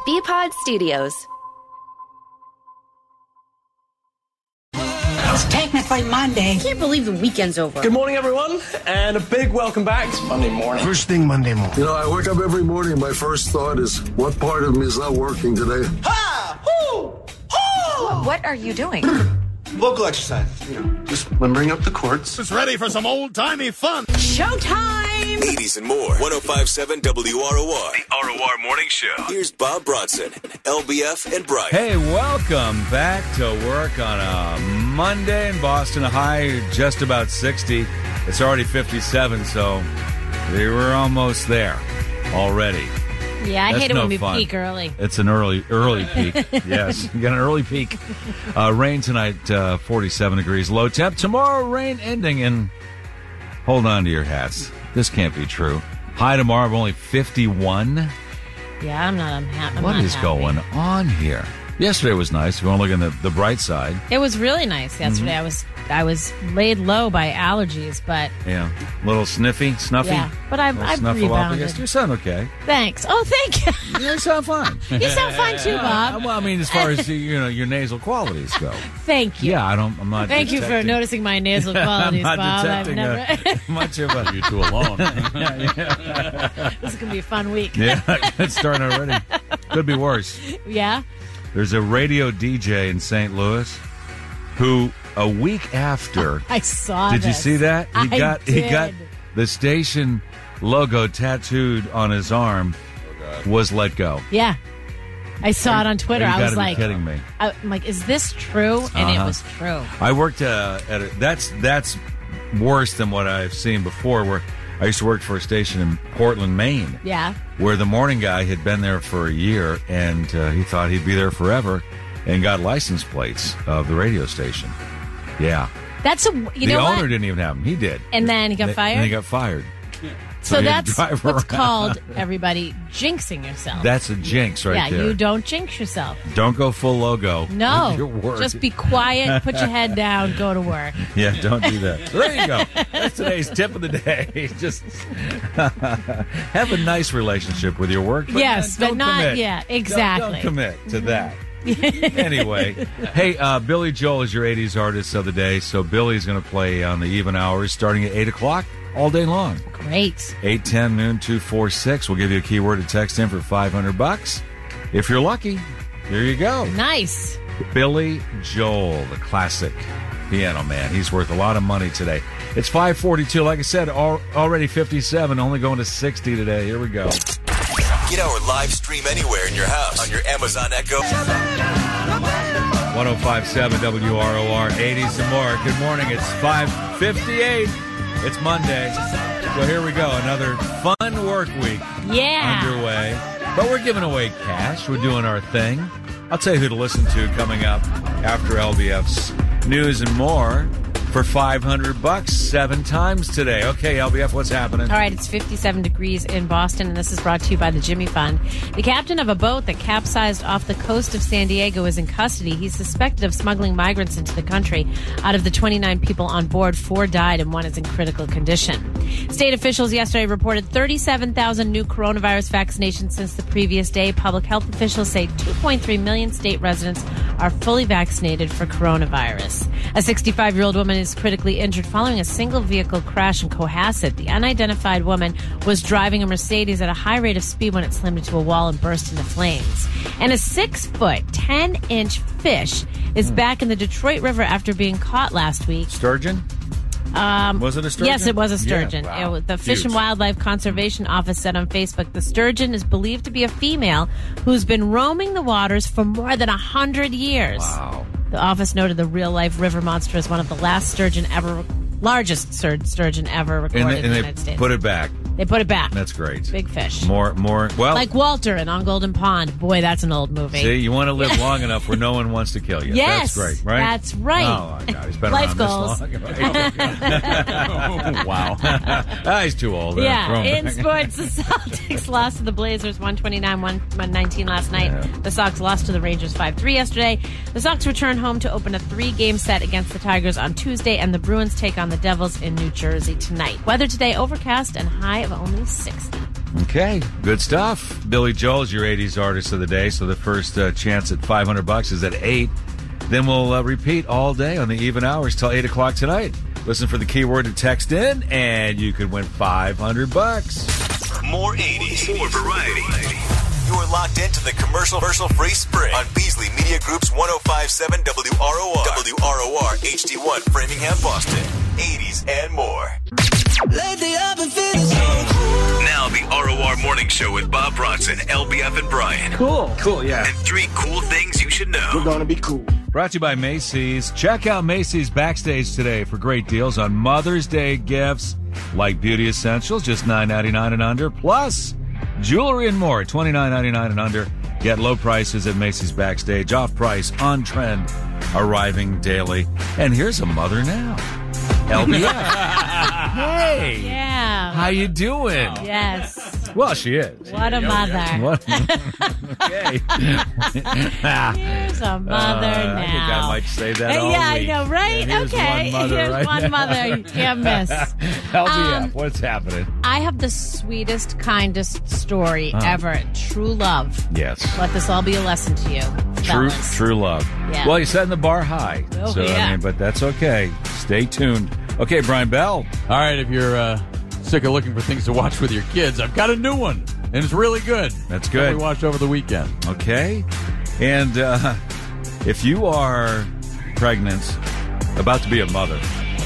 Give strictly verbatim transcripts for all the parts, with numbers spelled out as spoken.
B-Pod Studios. It's technically Monday. I can't believe the weekend's over. Good morning, everyone, and a big welcome back. It's Monday morning. First thing Monday morning. You know, I wake up every morning, my first thought is, what part of me is not working today? Ha! Hoo! Hoo! What are you doing? Vocal exercise. You know, just limbering up the chords. It's ready for some old-timey fun. Showtime! eighties and more. one oh five point seven W R O R. The R O R Morning Show. Here's Bob Bronson, L B F, and Brian. Hey, welcome back to work on a Monday in Boston. A high just about sixty. It's already fifty-seven, so we were almost there already. Yeah, I That's hate it no when we fun. peak early. It's an early, early peak. Yes, you got an early peak. Uh, rain tonight, uh, forty-seven degrees. Low temp. Tomorrow, rain ending. And hold on to your hats. This can't be true. High tomorrow of only fifty-one. Yeah, I'm not unhappy. What is going on here? Yesterday was nice. If you want to look at the, the bright side. It was really nice yesterday. Mm-hmm. I was I was laid low by allergies, but Yeah. Little sniffy, snuffy. yeah, but I I rebounded. You sound okay. Thanks. Oh, thank you. You sound fine. You sound fine too, Bob. Well, I mean, as far as you know, your nasal qualities go. Thank you. Yeah, I don't. I'm not. Thank you for detecting- noticing my nasal qualities, I'm not Bob. I've detecting never. uh, much of a. You two alone. This is gonna be a fun week. Yeah, it's starting already. Could be worse. Yeah. There's a radio D J in Saint Louis who, a week after, I saw. did you this. see that? He I got he did. got the station logo tattooed on his arm. Was let go. Yeah. I saw it on Twitter. You I was gotta be like, kidding me. I, I'm like, is this true? And Uh-huh. it was true. I worked uh, at a, that's that's worse than what I've seen before. Where I used to work for a station in Portland, Maine. Yeah. Where the morning guy had been there for a year, and uh, he thought he'd be there forever, and got license plates of the radio station. Yeah, That's a you the know owner what? didn't even have them. He did, And then he got And- fired? And he got fired. So he had to that's drive what's around. called, everybody, jinxing yourself. That's a jinx right yeah, there. you don't jinx yourself. Don't go full logo. No. with your work. Just be quiet, put your head down, go to work. Yeah, don't do that. So there you go. That's today's tip of the day. Just have a nice relationship with your work. But Yes, don't but not- commit. yeah, Don't- exactly. Don't, commit to that. Anyway, hey, uh, Billy Joel is your eighties artist of the day. So Billy's going to play on the even hours starting at eight o'clock all day long. Great. eight, ten, noon, two, four, six. We'll give you a keyword to text in for five hundred bucks. If you're lucky, here you go. Nice. Billy Joel, the classic piano man. He's worth a lot of money today. It's five forty-two. Like I said, al- already fifty-seven, only going to sixty today. Here we go. Get our live stream anywhere in your house on your Amazon Echo. one oh five point seven W R O R, eighties and more. Good morning. It's five fifty-eight. It's Monday. So here we go. Another fun work week Yeah. underway. But we're giving away cash. We're doing our thing. I'll tell you who to listen to coming up after L B F's news and more for five hundred bucks seven times today. Okay, L B F, what's happening? All right, it's fifty-seven degrees in Boston, and this is brought to you by the Jimmy Fund. The captain of a boat that capsized off the coast of San Diego is in custody. He's suspected of smuggling migrants into the country. Out of the twenty-nine people on board, four died and one is in critical condition. State officials yesterday reported thirty-seven thousand new coronavirus vaccinations since the previous day. Public health officials say two point three million state residents are fully vaccinated for coronavirus. A sixty-five-year-old woman is critically injured following a single vehicle crash in Cohasset. The unidentified woman was driving a Mercedes at a high rate of speed when it slammed into a wall and burst into flames. And a six-foot, ten-inch fish is Hmm. back in the Detroit River after being caught last week. Sturgeon? Um, was it a sturgeon? Yes, it was a sturgeon. Yeah, wow. It was, the Fish Huge. and Wildlife Conservation Office said on Facebook, the sturgeon is believed to be a female who's been roaming the waters for more than one hundred years. Wow. The office noted the real-life river monster is one of the last sturgeon ever, largest stur- sturgeon ever recorded And they, in and the they United States. put it back. They put it back. That's great. Big fish. More, more. Well, Like Walter in On Golden Pond. Boy, that's an old movie. see, you want to live long enough where no one wants to kill you. Yes, That's great, right? that's right. Oh, my God. He's been Life around goals. this long. Oh, wow. ah, he's too old. Throw Yeah, him in back. sports, the Celtics lost to the Blazers one twenty-nine one nineteen last night. Yeah. The Sox lost to the Rangers five three yesterday. The Sox return home to open a three-game set against the Tigers on Tuesday, and the Bruins take on the Devils in New Jersey tonight. Weather today, overcast and high of only sixty. Okay, good stuff. Billy Joel's your eighties artist of the day, so the first uh, chance at five hundred bucks is at eight. Then we'll uh, repeat all day on the even hours till eight o'clock tonight. Listen for the keyword to text in, and you could win five hundred bucks. More eighties, more variety. You're locked into the commercial, commercial-free spring on Beasley Media Group's one oh five point seven W R O R. W R O R H D one, Framingham, Boston. eighties and more. Lately I've been feeling so cool. Now the R O R Morning Show with Bob Bronson, L B F, and Brian. Cool. Cool, yeah. And three cool things you should know. We're going to be cool. Brought to you by Macy's. Check out Macy's Backstage today for great deals on Mother's Day gifts like beauty essentials, just nine ninety-nine and under, plus jewelry and more, twenty-nine ninety-nine and under. Get low prices at Macy's Backstage, off price, on trend, arriving daily. And here's a mother now. L B F. Hey. Yeah. How you doing? Yes. Well, she is. What a mother. What? Okay. Here's a mother Uh, now. I think I might say that Uh, all yeah, week. I know, right? Yeah, here's okay. one mother Here's right one now. mother you can't miss. L B F, Um, what's happening? I have the sweetest, kindest story Oh. ever. True love. Yes. Let this all be a lesson to you, True, fellas. true love. Yeah. Well, you're setting the bar high. Oh, so, yeah. I mean, but that's okay. Stay tuned. Okay, Brian Bell. All right, if you're uh, sick of looking for things to watch with your kids, I've got a new one, and it's really good. That's That good. we watched over the weekend. Okay. And uh, if you are pregnant, about to be a mother,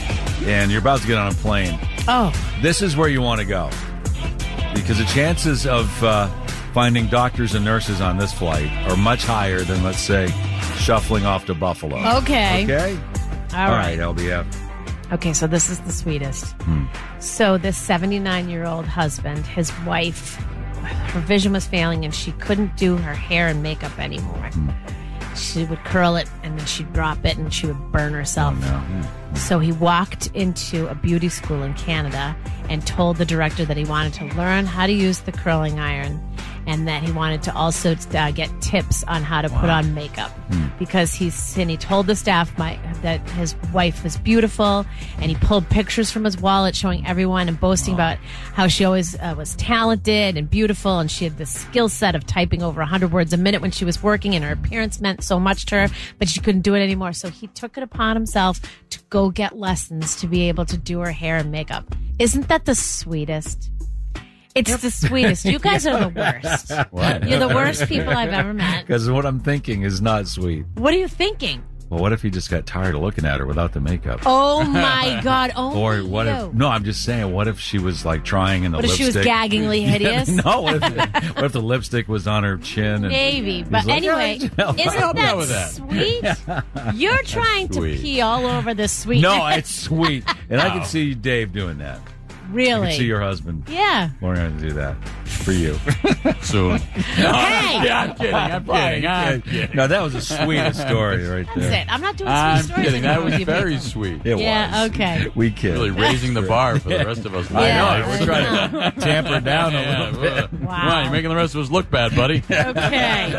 and you're about to get on a plane, Oh, this is where you want to go. Because the chances of uh, finding doctors and nurses on this flight are much higher than, let's say, shuffling off to Buffalo. Okay. Okay? all All right. right, L B F. Okay, so this is the sweetest. Hmm. So this seventy-nine-year-old husband, his wife, her vision was failing and she couldn't do her hair and makeup anymore. Hmm. She would curl it and then she'd drop it and she would burn herself. Oh, no. So he walked into a beauty school in Canada and told the director that he wanted to learn how to use the curling iron and that he wanted to also uh, get tips on how to put on makeup because he's and he told the staff my, that his wife was beautiful, and he pulled pictures from his wallet showing everyone and boasting about how she always uh, was talented and beautiful, and she had the skill set of typing over one hundred words a minute when she was working, and her appearance meant so much to her, but she couldn't do it anymore. So he took it upon himself to go get lessons to be able to do her hair and makeup. Isn't that the sweetest? It's the sweetest. You guys are the worst. What? You're the worst people I've ever met. Because what I'm thinking is not sweet. What are you thinking? Well, what if he just got tired of looking at her without the makeup? Oh my God! Oh, Or what if? No, I'm just saying. What if she was like trying and the What if she lipstick? was gaggingly hideous? no. What if, what if the lipstick was on her chin? And Maybe, he's but like, anyway, "Oh, isn't help you that, out with that." sweet? You're trying to Sweet. pee all over this sweet. No, it's sweet, and I can see Dave doing that. I really. can see your husband Yeah. learning how to do that for you. Soon. Hey, Yeah, I'm kidding. I'm kidding. I'm kidding. No, that was the sweetest story right that's there. it. I'm not doing I'm sweet stories kidding. That anymore was with you very people. sweet. It Yeah. was. Okay. We kid. Really raising the bar for the rest of us. I Yeah, know. I We're trying to tamper down a Yeah, little bit. well, Wow. Wow, you're making the rest of us look bad, buddy. Okay.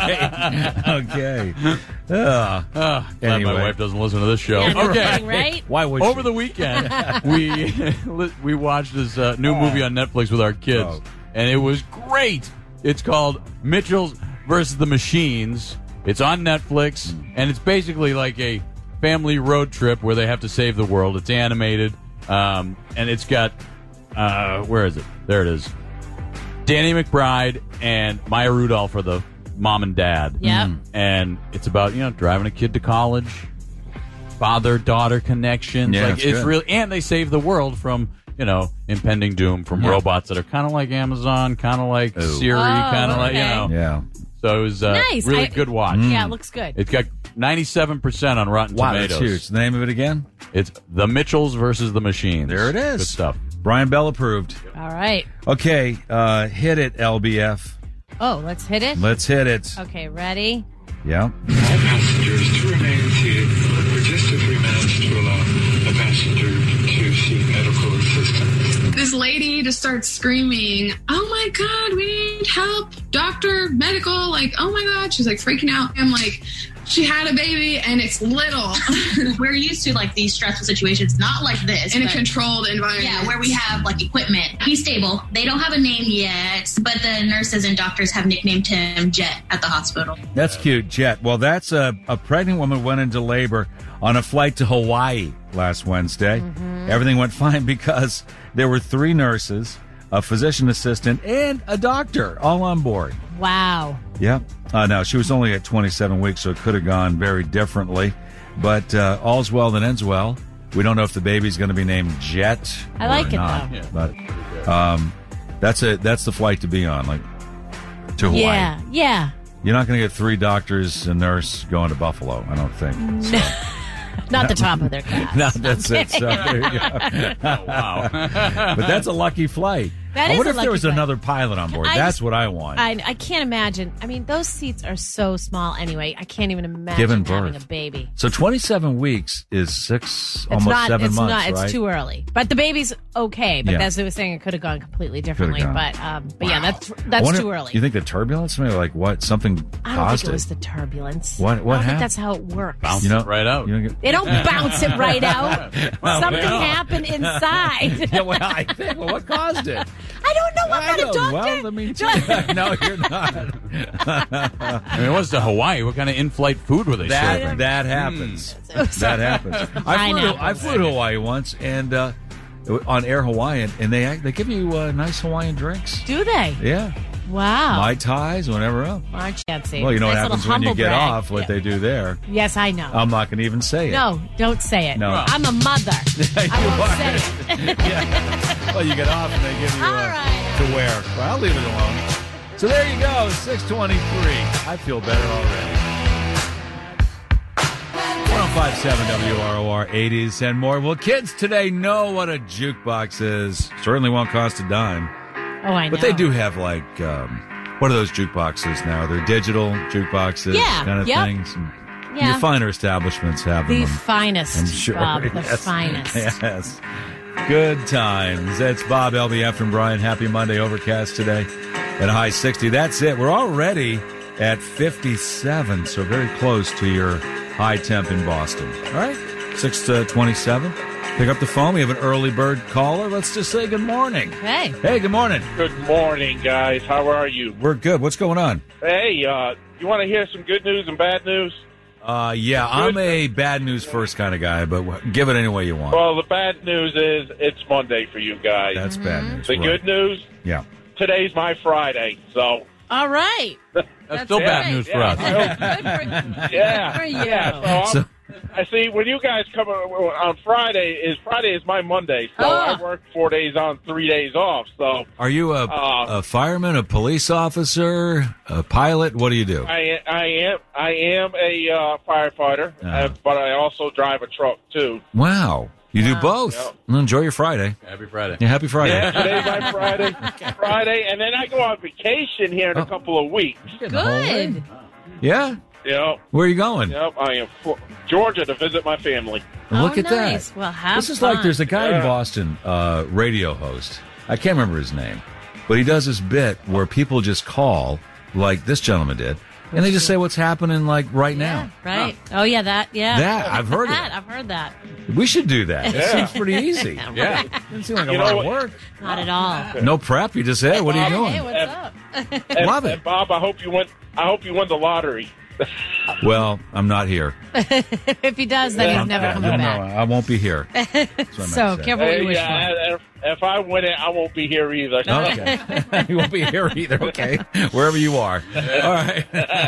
Right. Okay. Uh, Ah, glad Anyway. my wife doesn't listen to this show. Yeah, no okay. kidding, right? why would Over she? the weekend, we we watched this uh, new movie on Netflix with our kids, Oh. and it was great. It's called Mitchell's versus the Machines. It's on Netflix, and it's basically like a family road trip where they have to save the world. It's animated, um, and it's got uh, where is it? There it is. Danny McBride and Maya Rudolph are the mom and dad. Yep. And it's about, you know, driving a kid to college, father-daughter connections. Yeah, like it's it's good. really, and they save the world from, you know, impending doom from Yeah. robots that are kind of like Amazon, kind of like Ooh. Siri, Oh, kind of like, you okay. know. Yeah. So it was uh, Nice. really I- good watch. Mm. Yeah, it looks good. It's got ninety-seven percent on Rotten Wow, Tomatoes. that's huge. The name of it again? It's The Mitchells versus the Machines. There it is. Good stuff. Brian Bell approved. All right. Okay, uh, hit it, L B F. Oh, let's hit it. Let's hit it. Okay, ready? Yeah. All passengers to remain seated for just a few minutes to allow a passenger to seek medical assistance. This lady just starts screaming, "Oh my God, we need help! Doctor, medical!" Like, oh my God. She's like freaking out. I'm like, she had a baby and it's little. We're used to like these stressful situations, not like this. In a but- controlled environment. Yeah, where we have like equipment. He's stable. They don't have a name yet, but the nurses and doctors have nicknamed him Jet at the hospital. That's cute, Jet. Well, that's a, a pregnant woman went into labor on a flight to Hawaii last Wednesday. Mm-hmm. Everything went fine because there were three nurses, a physician assistant, and a doctor all on board. Wow. Yeah. Uh, now, she was only at twenty-seven weeks, so it could have gone very differently. But uh, all's well that ends well. We don't know if the baby's going to be named Jet I or like it, not. though. Yeah. But um, that's a that's the flight to be on, like to Hawaii. Yeah, yeah. You're not going to get three doctors and nurse going to Buffalo, I don't think. So. Not the top of their class. No, that's it. So there you go. Oh, wow. But that's a lucky flight. That I is wonder a if there lucky was flight. another pilot on board. I That's just- what I want. I, I can't imagine. I mean, those seats are so small anyway. I can't even imagine Given having birth. a baby. So twenty-seven weeks is six, It's almost not. seven it's months, not. right? It's too early. But the baby's okay. But Yeah. as I was saying, it could have gone completely differently. gone. But um, but yeah, that's I that's wonder- too early. You think the turbulence? Maybe like what? Something I don't caused think it was the turbulence. What- what I don't happened? think that's how it works. Bounce You know, it right out. You don't get, They don't bounce it right out. Well, Something no. happened inside. yeah, well, I think. Well, what caused it? I don't know. I'm I not a don't- doctor. Well, I mean, no, you're not. I mean, it was to Hawaii. What kind of in-flight food were they That serving? that happens. Mm. That happens. I flew, to, I Pineapples. flew to Hawaii once, and uh, on Air Hawaiian, and they they give you uh, nice Hawaiian drinks. Do they? Yeah, Wow. Mai Tais, whatever else. Aren't you fancy? Well, you know Nice what little happens when you humble get brag. off. What Yeah. they do there. Yes, I know. I'm not going to even say it. No, don't say it. No. I'm a mother. I You won't are. say it. Yeah. Well, you get off and they give you All uh, right. to wear. Well, I'll leave it alone. So there you go, six twenty-three. I feel better already. one oh five point seven W R O R, eighties and more. Well, kids today know what a jukebox is. Certainly won't cost a dime. Oh, I know. But they do have, like, um, what are those jukeboxes now? They're digital jukeboxes Yeah, kind of yep. things. And Yeah. Your finer establishments have The them. finest, I'm sure. Bob. The Yes. finest. Yes. Good times. That's Bob, L B F, and Brian. Happy Monday. Overcast today at a high sixty. That's it. We're already at fifty-seven, so very close to your high temp in Boston. All right. six to twenty-seven. Pick up the phone. We have an early bird caller. Let's just say good morning. Hey. Hey, good morning. Good morning, guys. How are you? We're good. What's going on? Hey, uh, you want to hear some good news and bad news? Uh, yeah, I'm a bad news first kind of guy, but wh- give it any way you want. Well, the bad news is it's Monday for you guys. That's bad news. The right. good news, Yeah. today's my Friday, so... All right. That's still Yeah, bad news for yeah. us. Good for, Yeah, good for you. yeah. So, So- I'm, I see when you guys come on Friday is Friday is my Monday, so Oh. I work four days on, three days off. So Are you a, Uh, a fireman, a police officer, a pilot? What do you do? I I am I am a uh, firefighter, Uh-huh. uh, but I also drive a truck too. Wow. You do Wow. both. Yep. Well, enjoy your Friday. Happy Friday. Yeah, happy Friday. Yeah, today's my Friday, Friday, and then I go on vacation here in Oh. a couple of weeks. Good. Yeah? Yep, Where are you going? yep. I am for Georgia to visit my family. Look Oh, at nice. that. Well, have This is fun. like there's a guy in Yeah. Boston, uh, radio host. I can't remember his name, but he does this bit where people just call, like this gentleman did, and they just say what's happening, like right Yeah, now. right. Oh, yeah, that, yeah. That, I've heard that. it. I've heard that. We should do that. It Yeah. seems pretty easy. Yeah. Doesn't seem like a You lot know of what? work. Not at all. No prep. You just say, hey, what are you doing? Hey, what's up? And, Love it. and Bob, I hope you win. I hope you win the lottery. Well, I'm not here. If he does, then he's never Yeah, coming no, back. no, I won't be here. That's what I meant So, to say. careful what you Hey, wish yeah, for. if, if I win it, I won't be here either. Okay. You won't be here either. Okay. Wherever you are. All right.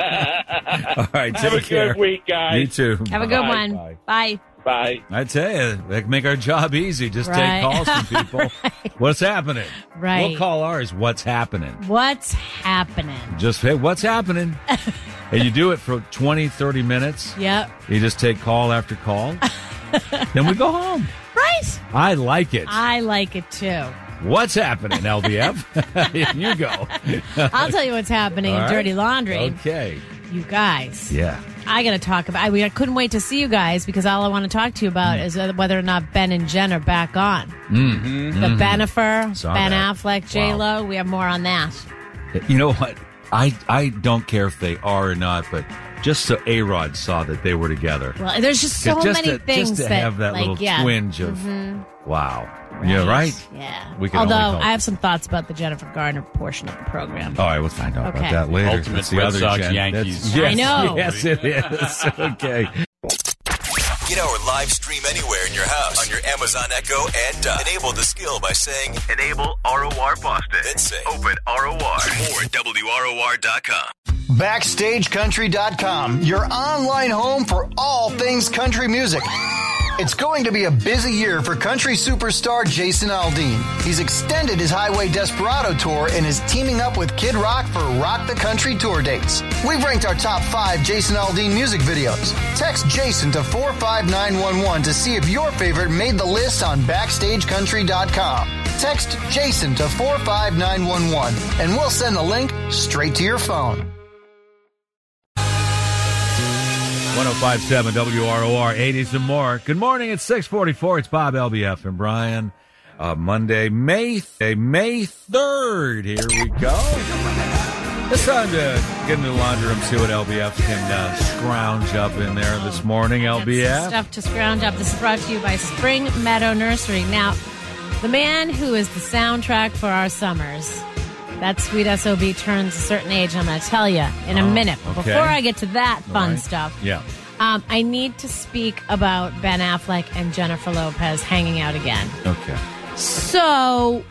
All right. Have Take a care. good week, guys. You too. Have a good Bye. one. Bye. Bye. Bye. I tell you, they can make our job easy. Just Right. take calls from people. What's happening? Right. We'll call ours. What's happening? What's happening? Just, hey, what's happening? And you do it for twenty, thirty minutes. Yep. You just take call after call. Then we go home. Right. I like it. I like it too. What's happening, L B F? You go. I'll tell you what's happening All in right. Dirty Laundry. Okay. You guys. Yeah. I got to talk about. I, mean, I couldn't wait to see you guys because all I want to talk to you about is uh, whether or not Ben and Jen are back on. Mm. The Benifer, Saw Ben that. Affleck, J Lo. Wow. We have more on that. You know what? I, I don't care if they are or not, but just so A-Rod saw that they were together. Well, there's just so just many to, things just to that have that like, little yeah. twinge of Mm-hmm. wow. Yeah, right? Yeah. We can Although only hope. I have some thoughts about the Jennifer Garner portion of the program. All right, we'll find out Okay. about that later. Ultimate That's the Red other Sox Jen. Yankees. That's- yes, I know. Yes, it is. Okay. Get our live stream anywhere in your house on your Amazon Echo and Dot. Enable the skill by saying Enable R O R Boston. Then say Open R O R. More at W R O R dot com. Backstage Country dot com, your online home for all things country music. It's going to be a busy year for country superstar Jason Aldean. He's extended his Highway Desperado tour and is teaming up with Kid Rock for Rock the Country tour dates. We've ranked our top five Jason Aldean music videos. Text Jason to four five nine one one to see if your favorite made the list on Backstage Country dot com. Text Jason to four five nine one one and we'll send the link straight to your phone. one oh five point seven W R O R, eighties and more. Good morning. It's six forty-four. It's Bob, L B F, and Brian. Uh, Monday, May th- May third. Here we go. It's time to get into the laundry room, see what L B F can uh, scrounge up in there this morning, L B F. Some stuff to scrounge up. This is brought to you by Spring Meadow Nursery. Now, the man who is the soundtrack for our summers, that sweet S O B turns a certain age, I'm going to tell you in a Oh, minute. But okay. before I get to that fun right. stuff, Yeah. um, I need to speak about Ben Affleck and Jennifer Lopez hanging out again. Okay. So,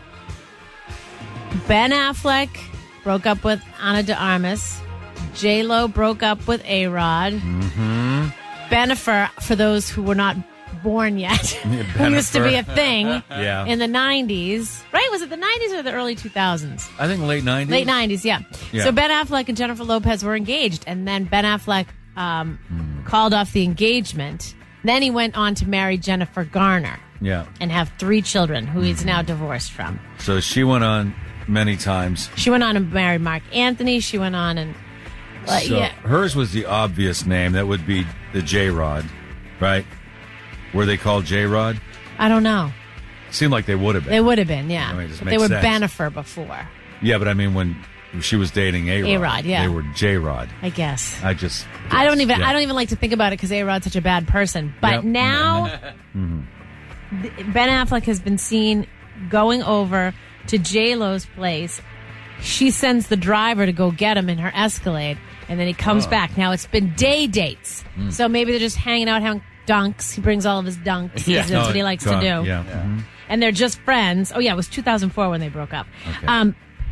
Ben Affleck broke up with Ana de Armas. J-Lo broke up with A-Rod. Mm-hmm. Benifer, for those who were not born yet, who used to be a thing Yeah. in the nineties. Right? Was it the nineties or the early two thousands? I think late nineties. Late nineties, yeah. Yeah. So Ben Affleck and Jennifer Lopez were engaged, and then Ben Affleck um, Hmm. called off the engagement. Then he went on to marry Jennifer Garner Yeah. and have three children, who he's now divorced from. So she went on many times. She went on and married Mark Anthony. She went on and uh, so yeah. hers was the obvious name. That would be the J-Rod, right? Were they called J-Rod? I don't know. Seemed like they would have been. They would have been, yeah. I mean, it just But they makes were sense. Benifer before, Yeah, but I mean, when she was dating A-Rod, A-Rod, yeah. they were J-Rod. I guess. I just, I don't even. yeah. I don't even like to think about it because A-Rod's such a bad person. But Yep. now, Mhm. th- Ben Affleck has been seen going over to J-Lo's place. She sends the driver to go get him in her Escalade, and then he comes Oh. back. Now it's been day dates, Mm. so maybe they're just hanging out, having dunks. He brings all of his dunks. Yeah. That's what he Oh, likes God, to do. Yeah. Mhm. And they're just friends. Oh yeah, it was two thousand four when they broke up. Okay. Um,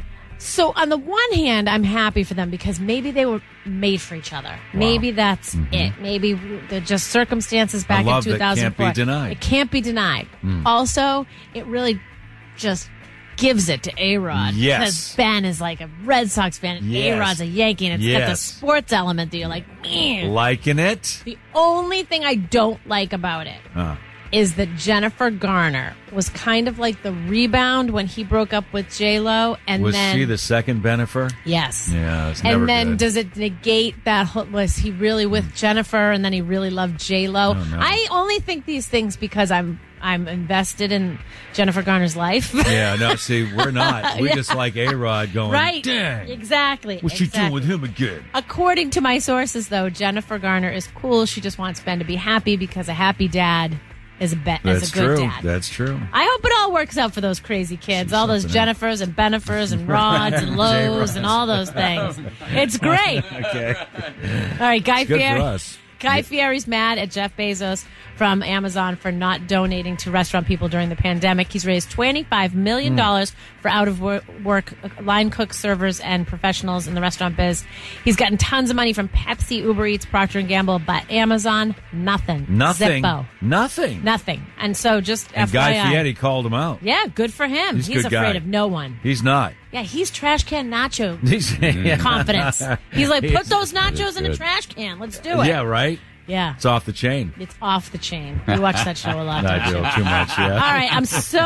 so on the one hand, I'm happy for them because maybe they were made for each other. Maybe that's it. Maybe they're just circumstances back Mm-hmm. love in that two thousand four. can't be denied. It can't be denied. Mm. Also, it really just gives it to A-Rod. Yes. Because Ben is like a Red Sox fan and Yes. A-Rod's a Yankee, and it's got the Yes. sports element that you're like, man. Liking it? The only thing I don't like about it Uh, is that Jennifer Garner was kind of like the rebound when he broke up with J-Lo, and was then she the second Benifer? yes, Yeah, it's never and then good. does it negate that? whole- Was he really with Jennifer, and then he really loved J-Lo? Oh, no. I only think these things because I'm I'm invested in Jennifer Garner's life. Yeah, no, see, we're not. We Yeah. just like A-Rod going, right? dang, Exactly. what's she exactly. doing with him again? According to my sources, though, Jennifer Garner is cool. She just wants Ben to be happy because a happy dad is a, be- That's is a good true. dad. That's true. I hope it all works out for those crazy kids. all those something Jennifers and Benifers and Rods and Lows J-Rods. and all those things. It's great. Okay. All right, Guy It's good Fieri. for us. Guy Fieri's mad at Jeff Bezos from Amazon for not donating to restaurant people during the pandemic. He's raised twenty-five million dollars Mm. for out of wor- work line cooks, servers, and professionals in the restaurant biz. He's gotten tons of money from Pepsi, Uber Eats, Procter and Gamble, but Amazon, nothing. Nothing. Zippo. Nothing. Nothing. And so just And F Y I. Guy Fieri called him out. Yeah, good for him. He's a He's, good afraid guy. of no one. He's not. Yeah, he's trash can nacho He's confidence. He's like, put He's- those nachos in a good. trash can. Let's do it. Yeah, right? Yeah. It's off the chain. It's off the chain. You watch that show a lot. I don't do you? too much, yeah. All right, I'm so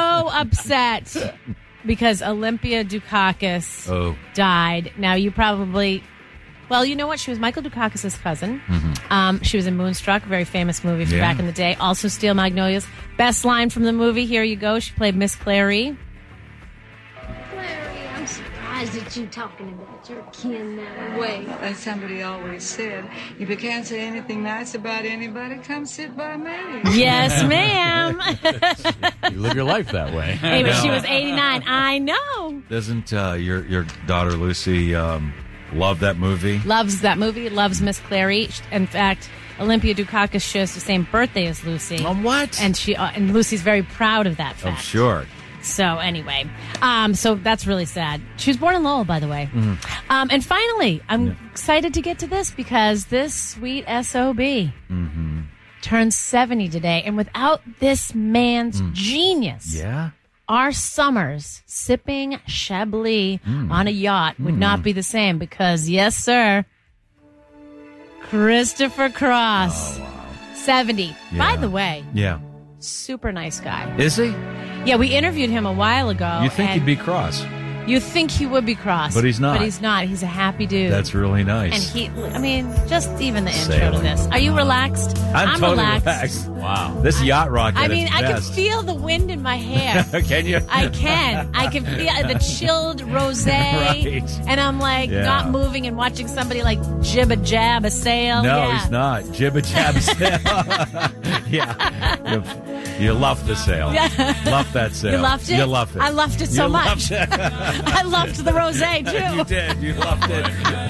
upset because Olympia Dukakis Oh. died. Now, you probably... Well, you know what? She was Michael Dukakis' cousin. Mm-hmm. Um, she was in Moonstruck, a very famous movie from Yeah. back in the day. Also, Steel Magnolias. Best line from the movie, here you go. She played Miss Clary. Larry, I'm surprised Why is it you talking about your kin that way? As somebody always said, if you can't say anything nice about anybody, come sit by me. Yes, ma'am. You live your life that way. Hey, but she was eighty-nine. I know. Doesn't uh, your your daughter Lucy um, love that movie? Loves that movie. Loves Miss Clary. In fact, Olympia Dukakis shares the same birthday as Lucy. Oh, what? And she uh, and Lucy's very proud of that I'm fact. sure. So anyway, um, so that's really sad. She was born in Lowell, by the way. Mm-hmm. Um, and finally, I'm Yeah. excited to get to this because this sweet S O B Mm-hmm. turns seventy today. And without this man's Mm. genius, Yeah. our summers sipping Chablis Mm. on a yacht would Mm. not be the same because, yes, sir, Christopher Cross, Oh, wow. seventy. By Yeah. the way, Yeah. super nice guy. Is he? Yeah, we interviewed him a while ago. You think and he'd be cross? You think he would be cross. But he's not. But he's not. He's a happy dude. That's really nice. And he, I mean, just even the intro Sailing. to this. Are you relaxed? I'm, totally relaxed. relaxed. Wow. This yacht rock at I mean, its I can best. feel the wind in my hair. Can you? I can. I can feel the chilled rosé. Right. And I'm like Yeah. not moving and watching somebody like jib a jab a sail. No, yeah. he's not. Jibba jab sail. Yeah. You, you love the sail. Yeah. Love that sail. You loved it? You loved it. I loved it so You much. loved it. I loved the rosé too. You did. You loved it.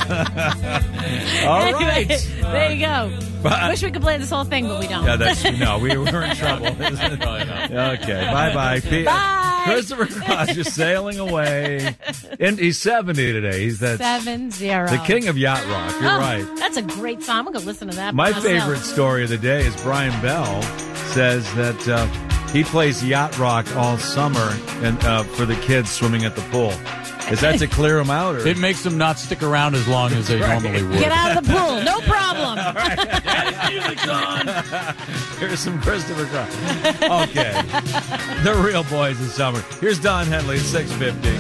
All Anyway, right. There you go. But- Wish we could play this whole thing, but we don't. Yeah, that's no. We were in trouble. Okay. Bye bye. Bye. Christopher Cross just sailing away, and he's seventy today. He's that Seven zero. the king of yacht rock. You're Oh, right. That's a great song. I'm going to listen to that. My myself. favorite story of the day is Brian Bell says that uh, he plays yacht rock all summer and uh, for the kids swimming at the pool. Is that to clear them out? Or? It makes them not stick around as long as they Right. normally would. Get out of the pool. No problem. All right. Music's on. Here's some Christopher Cross. Okay. The real boys of summer. Here's Don Henley at six fifty.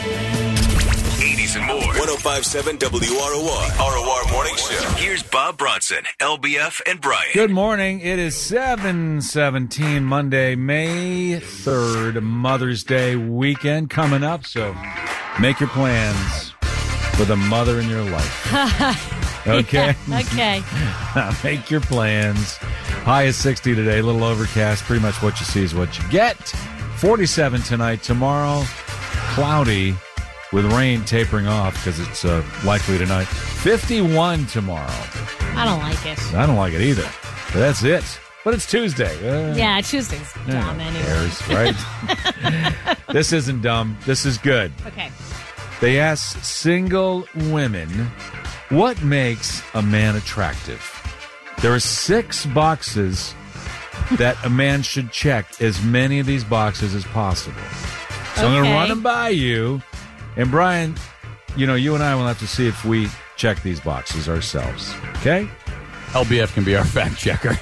eighties and more. one oh five point seven W R O R. R O R Morning Show. Here's Bob Bronson, L B F, and Brian. Good morning. It is seven seventeen, Monday, May third, Mother's Day weekend coming up. So make your plans for the mother in your life. Okay? Yeah, okay. Make your plans. High is sixty today, a little overcast. Pretty much what you see is what you get. forty-seven tonight. Tomorrow, cloudy with rain tapering off because it's uh, likely tonight. fifty-one tomorrow. I don't like it. I don't like it either. But that's it. But it's Tuesday. Uh, Yeah, Tuesday's yeah, dumb who anyway. cares, right? This isn't dumb. This is good. Okay. They asked single women, what makes a man attractive? There are six boxes that a man should check, as many of these boxes as possible. So I'm going to Okay. run them by you. And Brian, you know, you and I will have to see if we check these boxes ourselves. Okay? L B F can be our fact checker.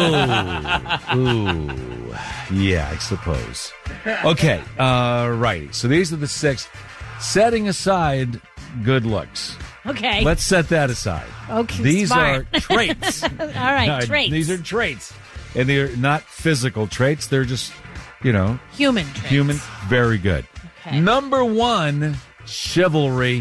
Oh, ooh, yeah, I suppose. Okay, uh, righty. So these are the six. Setting aside good looks, Okay. let's set that aside. Okay, These smart. are traits. All right, Uh, traits. These are traits, and they're not physical traits. They're just, you know, human traits. human. Very good. Okay. Number one, chivalry.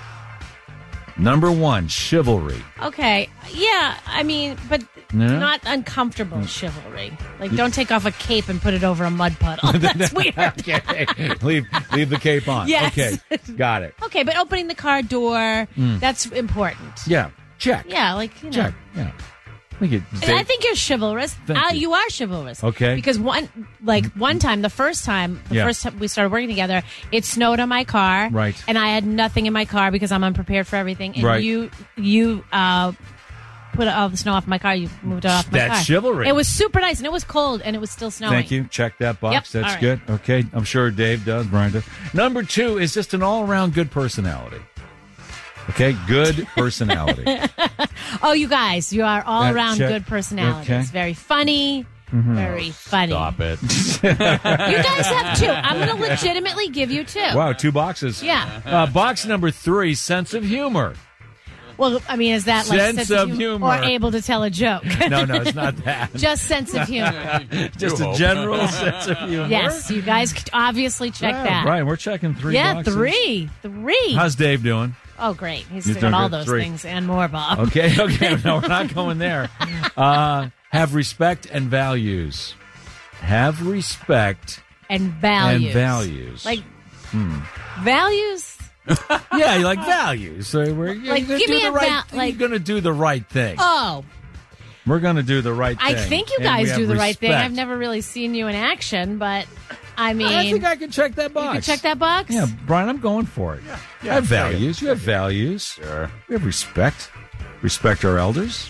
Number one, chivalry. Okay. Yeah, I mean, but Yeah? not uncomfortable chivalry. Like, don't take off a cape and put it over a mud puddle. That's weird. Okay, leave leave the cape on. Yes. Okay, got it. Okay, but opening the car door, Mm. that's important. Yeah, check. Yeah, like, you know. Check. Yeah. We could And I think you're chivalrous. Thank Uh, you. you are chivalrous. Okay. Because one, like one time, the first time, the Yeah. first time we started working together, it snowed on my car. Right. And I had nothing in my car because I'm unprepared for everything. And Right. you, you, uh, put all the snow off my car. You moved it off my That's car. chivalry. It was super nice and it was cold and it was still snowing. Thank you. Check that box. Yep. That's All right. good. Okay. I'm sure Dave does. Brian does. Number two is just an all around good personality. Okay. Good personality. Oh, you guys, you are all Uh, around check. good personalities. Okay. Very funny. Mhm. Very funny. Stop it. You guys have two. I'm going to legitimately give you two. Wow. Two boxes. Yeah. Uh, box number three, sense of humor. Well, I mean, is that like Sense of humor. or able to tell a joke? No, no, it's not that. Just sense of humor. Just a general sense of humor. Yes, you guys could obviously check Yeah, that. Brian, we're checking three Yeah, boxes. three. Three. How's Dave doing? Oh, great. He's, He's got doing all good. those Three. things and more, Bob. Okay, okay. No, we're not going there. Uh, have respect and values. Have respect And values. and values. Like, Hmm. values? Yeah, you like values. So we're you're Like, gonna give do me the a right. val- thing. like- You're going to do the right thing. Oh, We're going to do the right thing. I think you And guys we have do the right thing. respect. I've never really seen you in action, but I mean. I think I can check that box. You can check that box? Yeah, Brian, I'm going for it. Yeah, yeah, I have check it. values. You have values. Sure. We have respect. Respect our elders.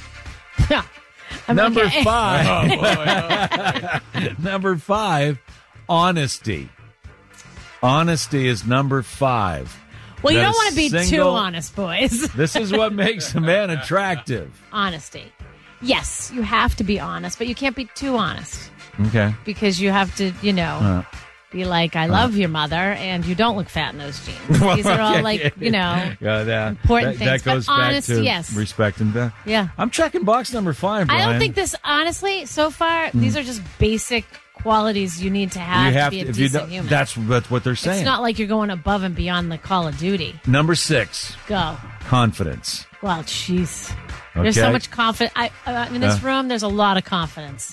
I'm Number okay. five. Number five, honesty. Honesty is number five. Well, you That don't a want to be too single- honest, boys. This is what makes a man attractive. Honesty. Yes, you have to be honest, but you can't be too honest Okay. because you have to, you know, Uh, be like, I love your mother, and you don't look fat in those jeans. These are all like, you know, yeah, that, important that, things. That goes But back honest, to yes. respect and value. yeah. I'm checking box number five, Brian. I don't think this, honestly, so far, these are just basic qualities you need to have, you have to be a if you decent don't, human. that's, that's what they're saying. It's not like you're going above and beyond the Call of Duty. Number six, Go. confidence. Well, jeez. There's so Okay. much confidence. I, uh, in this Uh. room, there's a lot of confidence,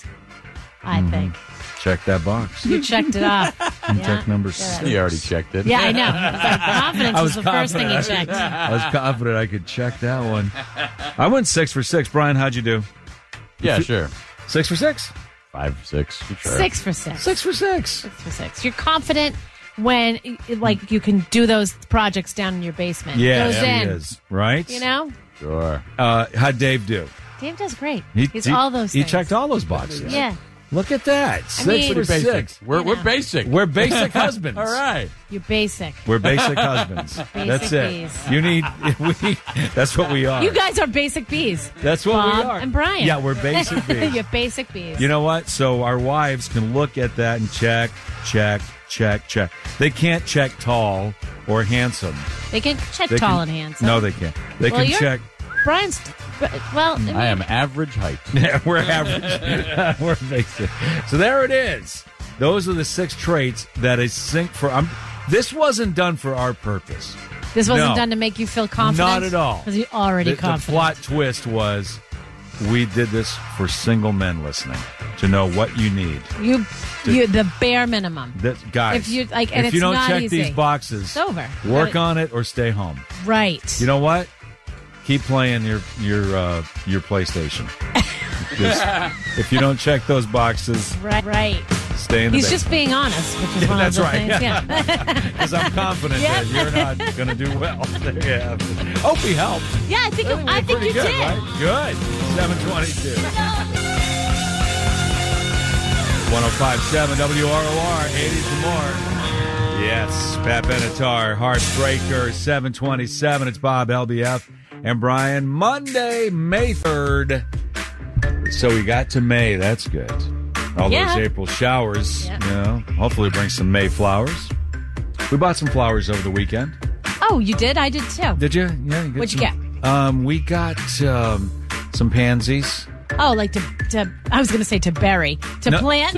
I Mhm. think. Check that box. You checked it off. And Yeah. check number Yeah. six. You already checked it. Yeah, I know. It's like confidence I was, was the first thing he confident. checked. I was confident I could check that one. I went six for six. Brian, how'd you do? Yeah, You- sure. Six for six? Five, six. Sure. Six for six. Six for six. Six for six. You're confident when, like, you can do those projects down in your basement. Yeah, Goes yeah, in. he is. Right? You know? Sure. Uh, how'd Dave do? Dave does great. He, He's he- all those He things. checked all those boxes. Yeah. Look at that. Six mean- for Pretty basic. six. We're, You we're know. basic. We're basic husbands. All right. You're basic. We're basic husbands. That's it. bees. You need. We. That's what we are. You guys are basic bees. That's what Bob we are. and Brian. Yeah, we're basic bees. You're basic bees. You know what? So our wives can look at that and check, check, check, check. They can't check tall or handsome. They can check They tall can- and handsome. No, they can't. They Well, can you're- check. Brian's. Well, I, mean, I am average height. Yeah, we're average. We're basic. So there it is. Those are the six traits that is sync for. I'm, this wasn't done for our purpose. This wasn't No. done to make you feel confident. Not at all. Because you're already The, the confident. plot twist was we did this for single men listening to know what you need. You, you, the bare minimum. That, guys, If you- like, and if you it's don't not check easy. these boxes, It's over. Work Gotta- on it or stay home. Right. You know what? Keep playing your your uh, your PlayStation. Because if you don't check those boxes, Right. Right. stay in the He's basement. just being honest, which is Yeah, one that's of the right. things. Yeah. Because I'm confident Yep. that you're not going to do well. There you have it. Hope we helped. Yeah, I think, I I think think we're you pretty good, did. right? Good. seven twenty-two. one oh five point seven W R O R, eighties and more. Yes, Pat Benatar, Heartbreaker, seven twenty-seven. It's Bob, L B F, and Brian. Monday, May third. So we got to May. That's good. All Yeah. those April showers, Yeah. you know, hopefully bring some May flowers. We bought some flowers over the weekend. Oh, you did? I did too. Did you? Yeah. You What'd you some- Um, we got um, some pansies. Oh, like to, to I was going to say to bury. To No. plant.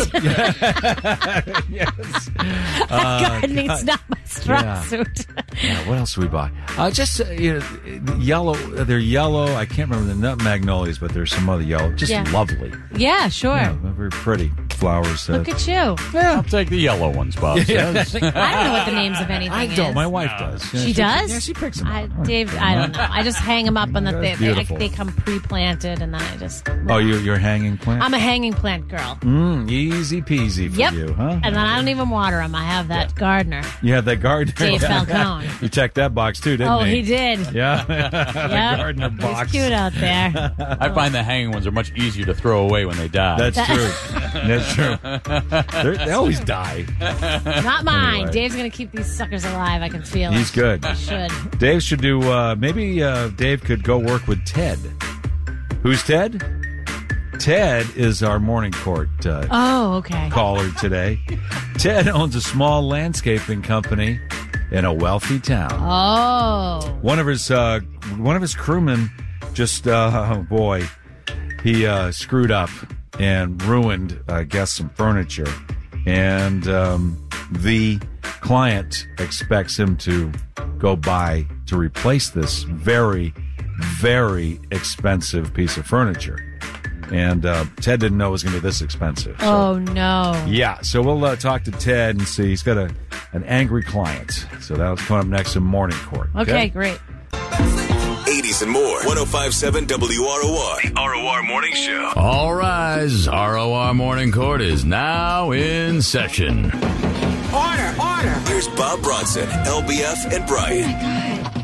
Yes. Uh, Gardening's God. not my strong Yeah. suit. Yeah, what else did we buy? Uh, just uh, you know, yellow. They're yellow. I can't remember the nut magnolias, but there's some other yellow. Just Yeah. lovely. Yeah, sure. Yeah, very pretty flowers. Uh, Look at you. I'll take the yellow ones, Bob Yeah. says. I don't know what the names of anything I is. don't. My wife does. Yeah, She does? Yeah, she picks them I, up. Dave, I don't know. I just hang them up and That's they, they, I, beautiful. they come pre-planted and then I just... Oh, you, you're hanging plant? I'm a hanging plant girl. Mm, easy peasy for Yep. you, huh? And then I don't even water them. I have that gardener. You have that gardener. Dave Falcone. You checked that box too, didn't Oh, he? he did. Yeah. the Yep. gardener box. He's cute out there. I find the hanging ones are much easier to throw away when they die. That's true. That's true. They're, they always die. Not mine. Anyway. Dave's going to keep these suckers alive. I can feel He's it. good. He should. Dave should do, uh, maybe uh, Dave could go work with Ted. Who's Ted? Ted is our morning court uh, Oh, okay. caller today. Ted owns a small landscaping company in a wealthy town. Oh. One of his uh, one of his crewmen just, uh, oh boy, he uh, screwed up and ruined, I guess, some furniture. And um, the client expects him to go buy to replace this very, very expensive piece of furniture. And uh, Ted didn't know it was going to be this expensive. So. Oh, no. Yeah, so we'll uh, talk to Ted and see. He's got a an angry client. So that'll come up next in Morning Court. Okay, okay great. eighties and more. one oh five seven W R O R. The R O R Morning Show. All rise. R O R Morning Court is now in session. Order, order. Here's Bob Bronson, L B F, and Brian. Oh, my God.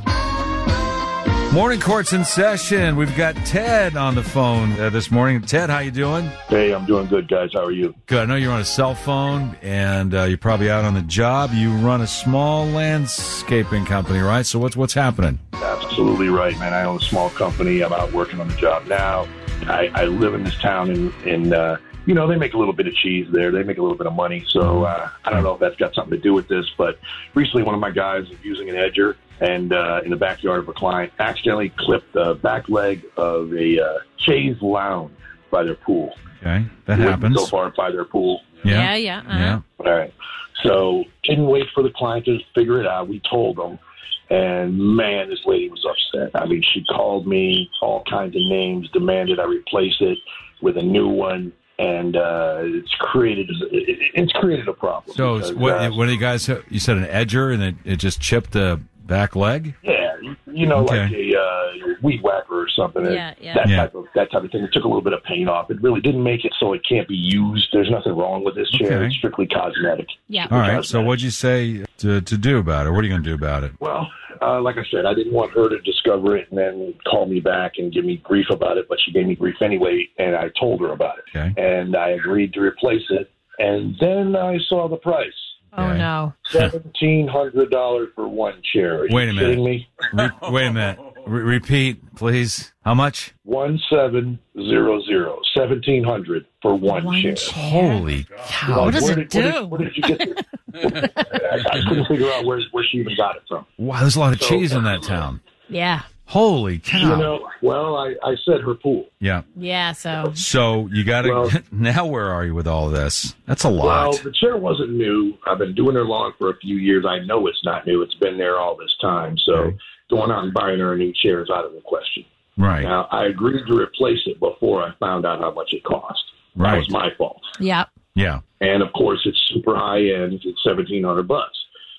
Morning Court's in session. We've got Ted on the phone uh, this morning. Ted, how you doing? Hey, I'm doing good, guys. How are you? Good. I know you're on a cell phone, and uh, you're probably out on the job. You run a small landscaping company, right? So what's what's happening? Absolutely right, man. I own a small company. I'm out working on the job now. I, I live in this town, and, and uh, you know, they make a little bit of cheese there. They make a little bit of money. So uh, I don't know if that's got something to do with this, but recently one of my guys was using an edger and uh, in the backyard of a client accidentally clipped the back leg of a uh, chaise lounge by their pool. Okay, that happens. So far by their pool. Yeah, yeah. Yeah. Uh-huh. yeah. All right. So didn't wait for the client to figure it out. We told them. And, man, this lady was upset. I mean, she called me all kinds of names, demanded I replace it with a new one. And uh, it's created it's created a problem. So because, what, uh, what do you guys, you said an edger, and it, it just chipped the back leg? Yeah, you know, Okay. like a uh, weed whacker or something. Yeah, yeah. That, Yeah. Type of, that type of thing. It took a little bit of paint off. It really didn't make it so it can't be used. There's nothing wrong with this chair. Okay. It's strictly cosmetic. Yeah. All right, so what'd you say to, to do about it? What are you going to do about it? Well, uh, like I said, I didn't want her to discover it and then call me back and give me grief about it, but she gave me grief anyway, and I told her about it. Okay. And I agreed to replace it, and then I saw the price. Oh, Okay. no. seventeen hundred dollars for one chair. Are you Wait a minute. kidding me? Re- wait a minute. Re- repeat, please. How much? one seven zero zero. seventeen hundred for one, One chair. chair. Holy cow. What does where it did, do? Where did, where did you get this? I, I couldn't figure out where, where she even got it from. Wow, there's a lot of So, cheese in that town. Yeah. Holy cow. You know, well, I, I said her pool. Yeah. Yeah, so. So you got to, Well- now where are you with all this? That's a lot. Well, the chair wasn't new. I've been doing her lawn for a few years. I know it's not new. It's been there all this time. So Okay. going out and buying her a new chair is out of the question. right. Now, I agreed to replace it before I found out how much it cost. That Right. was my fault. Yeah. Yeah. And, of course, it's super high-end. It's seventeen hundred bucks.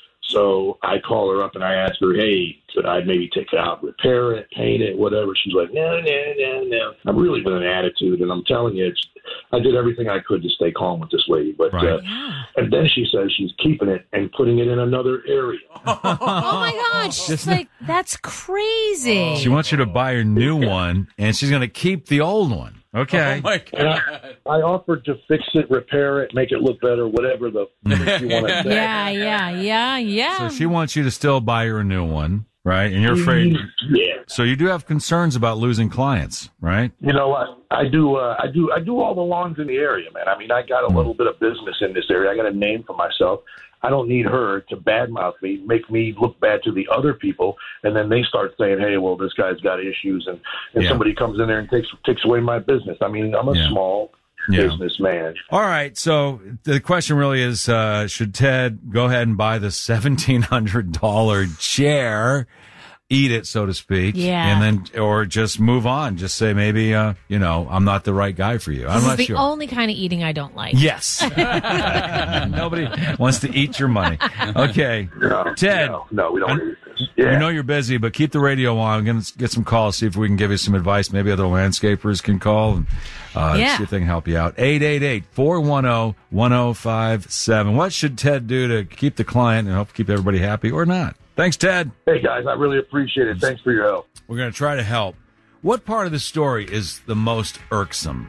So I call her up and I ask her, hey, could I maybe take it out, repair it, paint it, whatever? She's like, no, no, no, no. I'm really with an attitude, and I'm telling you, it's, I did everything I could to stay calm with this lady. But Right. uh, and then she says she's keeping it and putting it in another area. Oh, my God. She's like, that's crazy. She wants you to buy her new one, and she's going to keep the old one. Okay. Oh, my And God. I, I offered to fix it, repair it, make it look better, whatever the if you want to say. Yeah, yeah, yeah, yeah. So she wants you to still buy her a new one, right? And you're afraid. Yeah. So you do have concerns about losing clients, right? You know what? I do. Uh, I do. I do all the lawns in the area, man. I mean, I got a little bit of business in this area. I got a name for myself. I don't need her to badmouth me, make me look bad to the other people, and then they start saying, "Hey, well, this guy's got issues," and, and Yeah. somebody comes in there and takes takes away my business. I mean, I'm a Yeah. small Yeah. businessman. All right. So the question really is, uh, should Ted go ahead and buy the seventeen hundred dollars chair, eat it, so to speak, Yeah. and then, or just move on? Just say, maybe, uh, you know, I'm not the right guy for you. I'm This is not the sure. only kind of eating I don't like. Yes. Nobody wants to eat your money. Okay. No, Ted. no, no, we don't. I- need this. Yeah. We know you're busy, but keep the radio on. I'm going to get some calls, see if we can give you some advice. Maybe other landscapers can call and uh, Yeah. see if they can help you out. eight eight eight, four one zero, one zero five seven. What should Ted do to keep the client and help keep everybody happy or not? Thanks, Ted. Hey guys, I really appreciate it. Thanks for your help. We're going to try to help. What part of the story is the most irksome?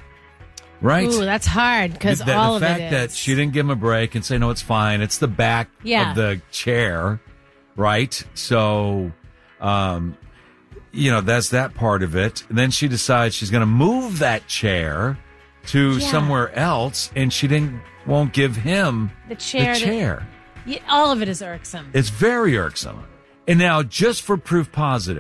Right? Ooh, that's hard because the, all the of fact it that is. she didn't give him a break and say, no, it's fine. It's the back Yeah. of the chair, right? So, um, you know, that's that part of it. And then she decides she's going to move that chair to Yeah. somewhere else, and she didn't won't give him the chair. the that- chair. Yeah, all of it is irksome. It's very irksome. And now, just for proof positive,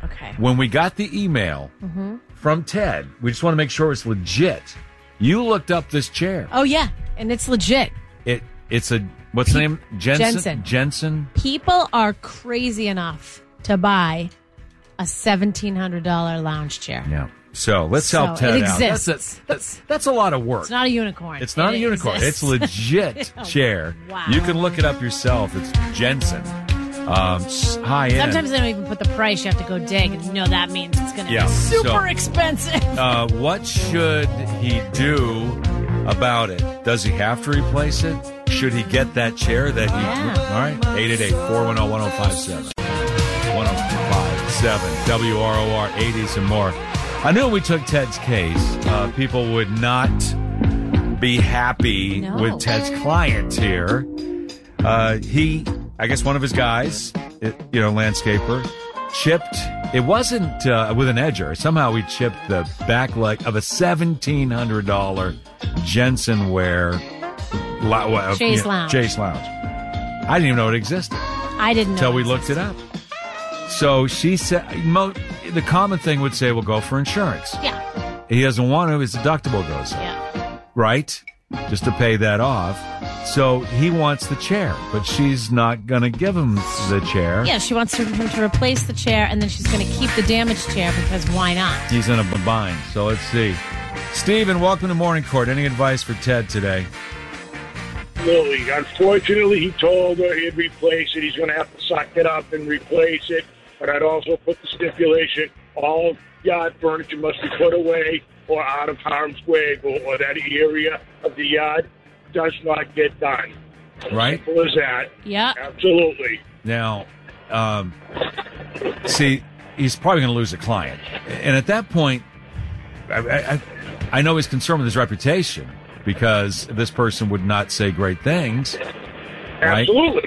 Okay. When we got the email Mm-hmm. from Ted, we just want to make sure it's legit. You looked up this chair. Oh, yeah. And it's legit. It It's a, what's the name? Jensen? Jensen. Jensen? People are crazy enough to buy a seventeen hundred dollars lounge chair. Yeah. So let's So help Ted it out. exists. That's a, that's, that's a lot of work. It's not a unicorn. It's not It a unicorn. exists. It's legit Oh, chair. wow. You can look it up yourself. It's Jensen. Um, s- high end. Sometimes they don't even put the price. You have to go dig, and you know that means it's going to Yeah, be super so- expensive. Uh, what should he do about it? Does he have to replace it? Should he get that chair that he... Yeah. All right. eight eight eight, four one zero, one zero five seven. one zero five seven. W R O R, eighties and more. I knew when we took Ted's case, uh, people would not be happy No. with Ted's client here. Uh, he, I guess one of his guys, it, you know, landscaper, chipped. It wasn't uh, with an edger. Somehow he chipped the back leg of a seventeen hundred dollars Jensen Ware lo- Chase you know, Lounge. Chase Lounge. I didn't even know it existed I didn't know. until we it looked it up. So she said, mo- the common thing would say, well, go for insurance. Yeah. He doesn't want to. His deductible goes up. Yeah. Right? Just to pay that off. So he wants the chair, but she's not going to give him the chair. Yeah, she wants to, him to replace the chair, and then she's going to keep the damaged chair because why not? He's in a bind. So let's see. Stephen, welcome to Morning Court. Any advice for Ted today? Lily, unfortunately, he told her he'd replace it. He's going to have to suck it up and replace it. But I'd also put the stipulation, all yard furniture must be put away or out of harm's way, or, or that area of the yard does not get done. Right? Simple as that. Yeah. Absolutely. Now, um, see, he's probably going to lose a client. And at that point, I, I, I know he's concerned with his reputation because this person would not say great things. Right? Absolutely.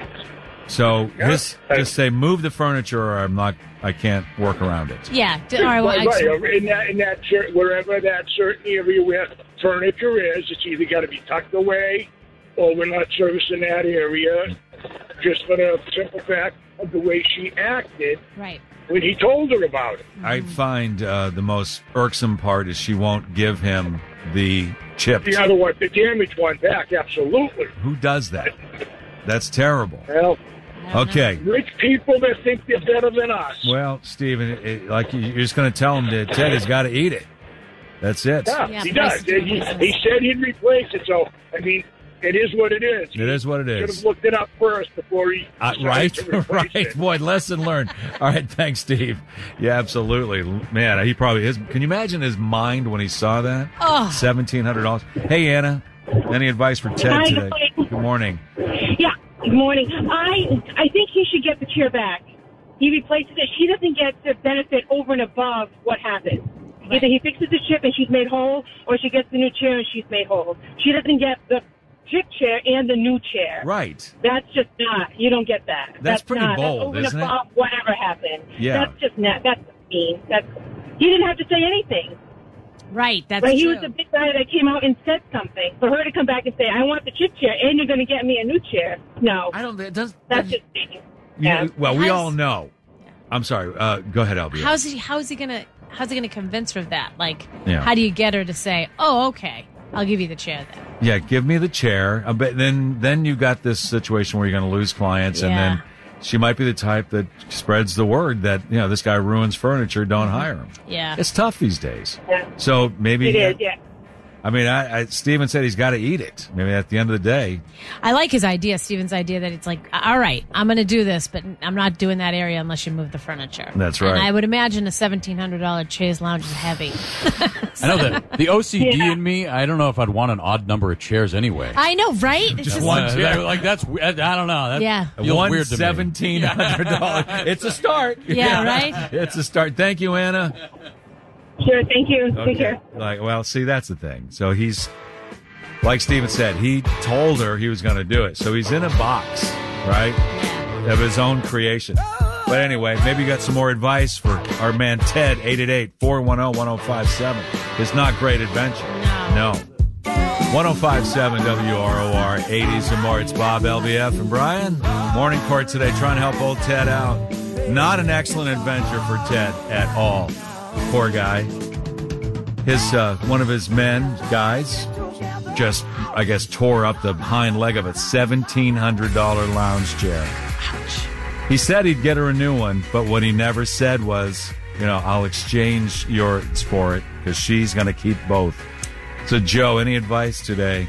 So Yeah. his, just say, move the furniture or I'm not, I can't work around it. Yeah. d- All right. Well, right, I- right. In that, in that cer- wherever that certain area where furniture is, it's either got to be tucked away, or we're not servicing that area. Just for the simple fact of the way she acted Right. when he told her about it. I find uh, the most irksome part is she won't give him the chips. The other one, the damaged one back, absolutely. Who does that? That's terrible. Well, Okay. rich people that think they're better than us. Well, Stephen, it, like you- you're just going to tell him that Ted has got to eat it. That's it. Yeah, he does. And He, he said he'd replace it, so, I mean, it is what it is. It is what it Should is. have looked it up first before he Uh, decided right, to replace right. it. Boy, lesson learned. All right, thanks, Steve. Yeah, absolutely. Man, he probably his. Can you imagine his mind when he saw that? Oh. Seventeen hundred dollars. Hey, Anna. Any advice for Ted Hi, good today? morning. Good morning. Yeah, good morning. I I think he should get the chair back. He replaces it. She doesn't get the benefit over and above what happened. Either he fixes the chip and she's made whole, or she gets the new chair and she's made whole. She doesn't get the chip chair and the new chair. Right. That's just not. You don't get that. That's pretty not, bold, that's over isn't it? and above whatever happened. Yeah. That's just not. That's mean. That's. He didn't have to say anything. Right. That's but he true. was the big guy that came out and said something. For her to come back and say, "I want the chip chair, and you're going to get me a new chair." No, I don't. It does. That's just mean. You- Yeah. well, we How's- all know. I'm sorry. Uh, go ahead, L B. How's he? How's he gonna? How's he gonna convince her of that? Like, Yeah. how do you get her to say, "Oh, okay, I'll give you the chair then"? Yeah, give me the chair. Uh, But then, then you got this situation where you're going to lose clients, and Yeah. then she might be the type that spreads the word that you know this guy ruins furniture. Don't hire him. Yeah. It's tough these days. Yeah. So maybe It is. Yeah. I mean, I, I, Steven said he's got to eat it. Maybe at the end of the day, I like his idea, Steven's idea, that it's like, all right, I'm going to do this, but I'm not doing that area unless you move the furniture. That's right. And I would imagine a seventeen hundred dollars chaise lounge is heavy. I know that the O C D Yeah. in me. I don't know if I'd want an odd number of chairs anyway. I know, right? It's just, one Uh, chair. like that's we- I don't know. That Yeah. feels one weird to me. seventeen hundred dollars. It's a start. Yeah, right? It's a start. Thank you, Anna. Sure. Thank you. Take Okay. care. Like, well, see, that's the thing. So he's, like Steven said, he told her he was going to do it. So he's in a box, right, of his own creation. But anyway, maybe you got some more advice for our man Ted, eight eight eight, four one zero, one zero five seven. His Not Great Adventure. No. one oh five seven W R O R, eighties and more. It's Bob, L B F, and Brian. Morning Court today, trying to help old Ted out. Not an excellent adventure for Ted at all. Poor guy. His uh, one of his men, guys, just, I guess, tore up the hind leg of a seventeen hundred dollars lounge chair. Ouch. He said he'd get her a new one, but what he never said was, you know, I'll exchange yours for it because she's going to keep both. So, Joe, any advice today?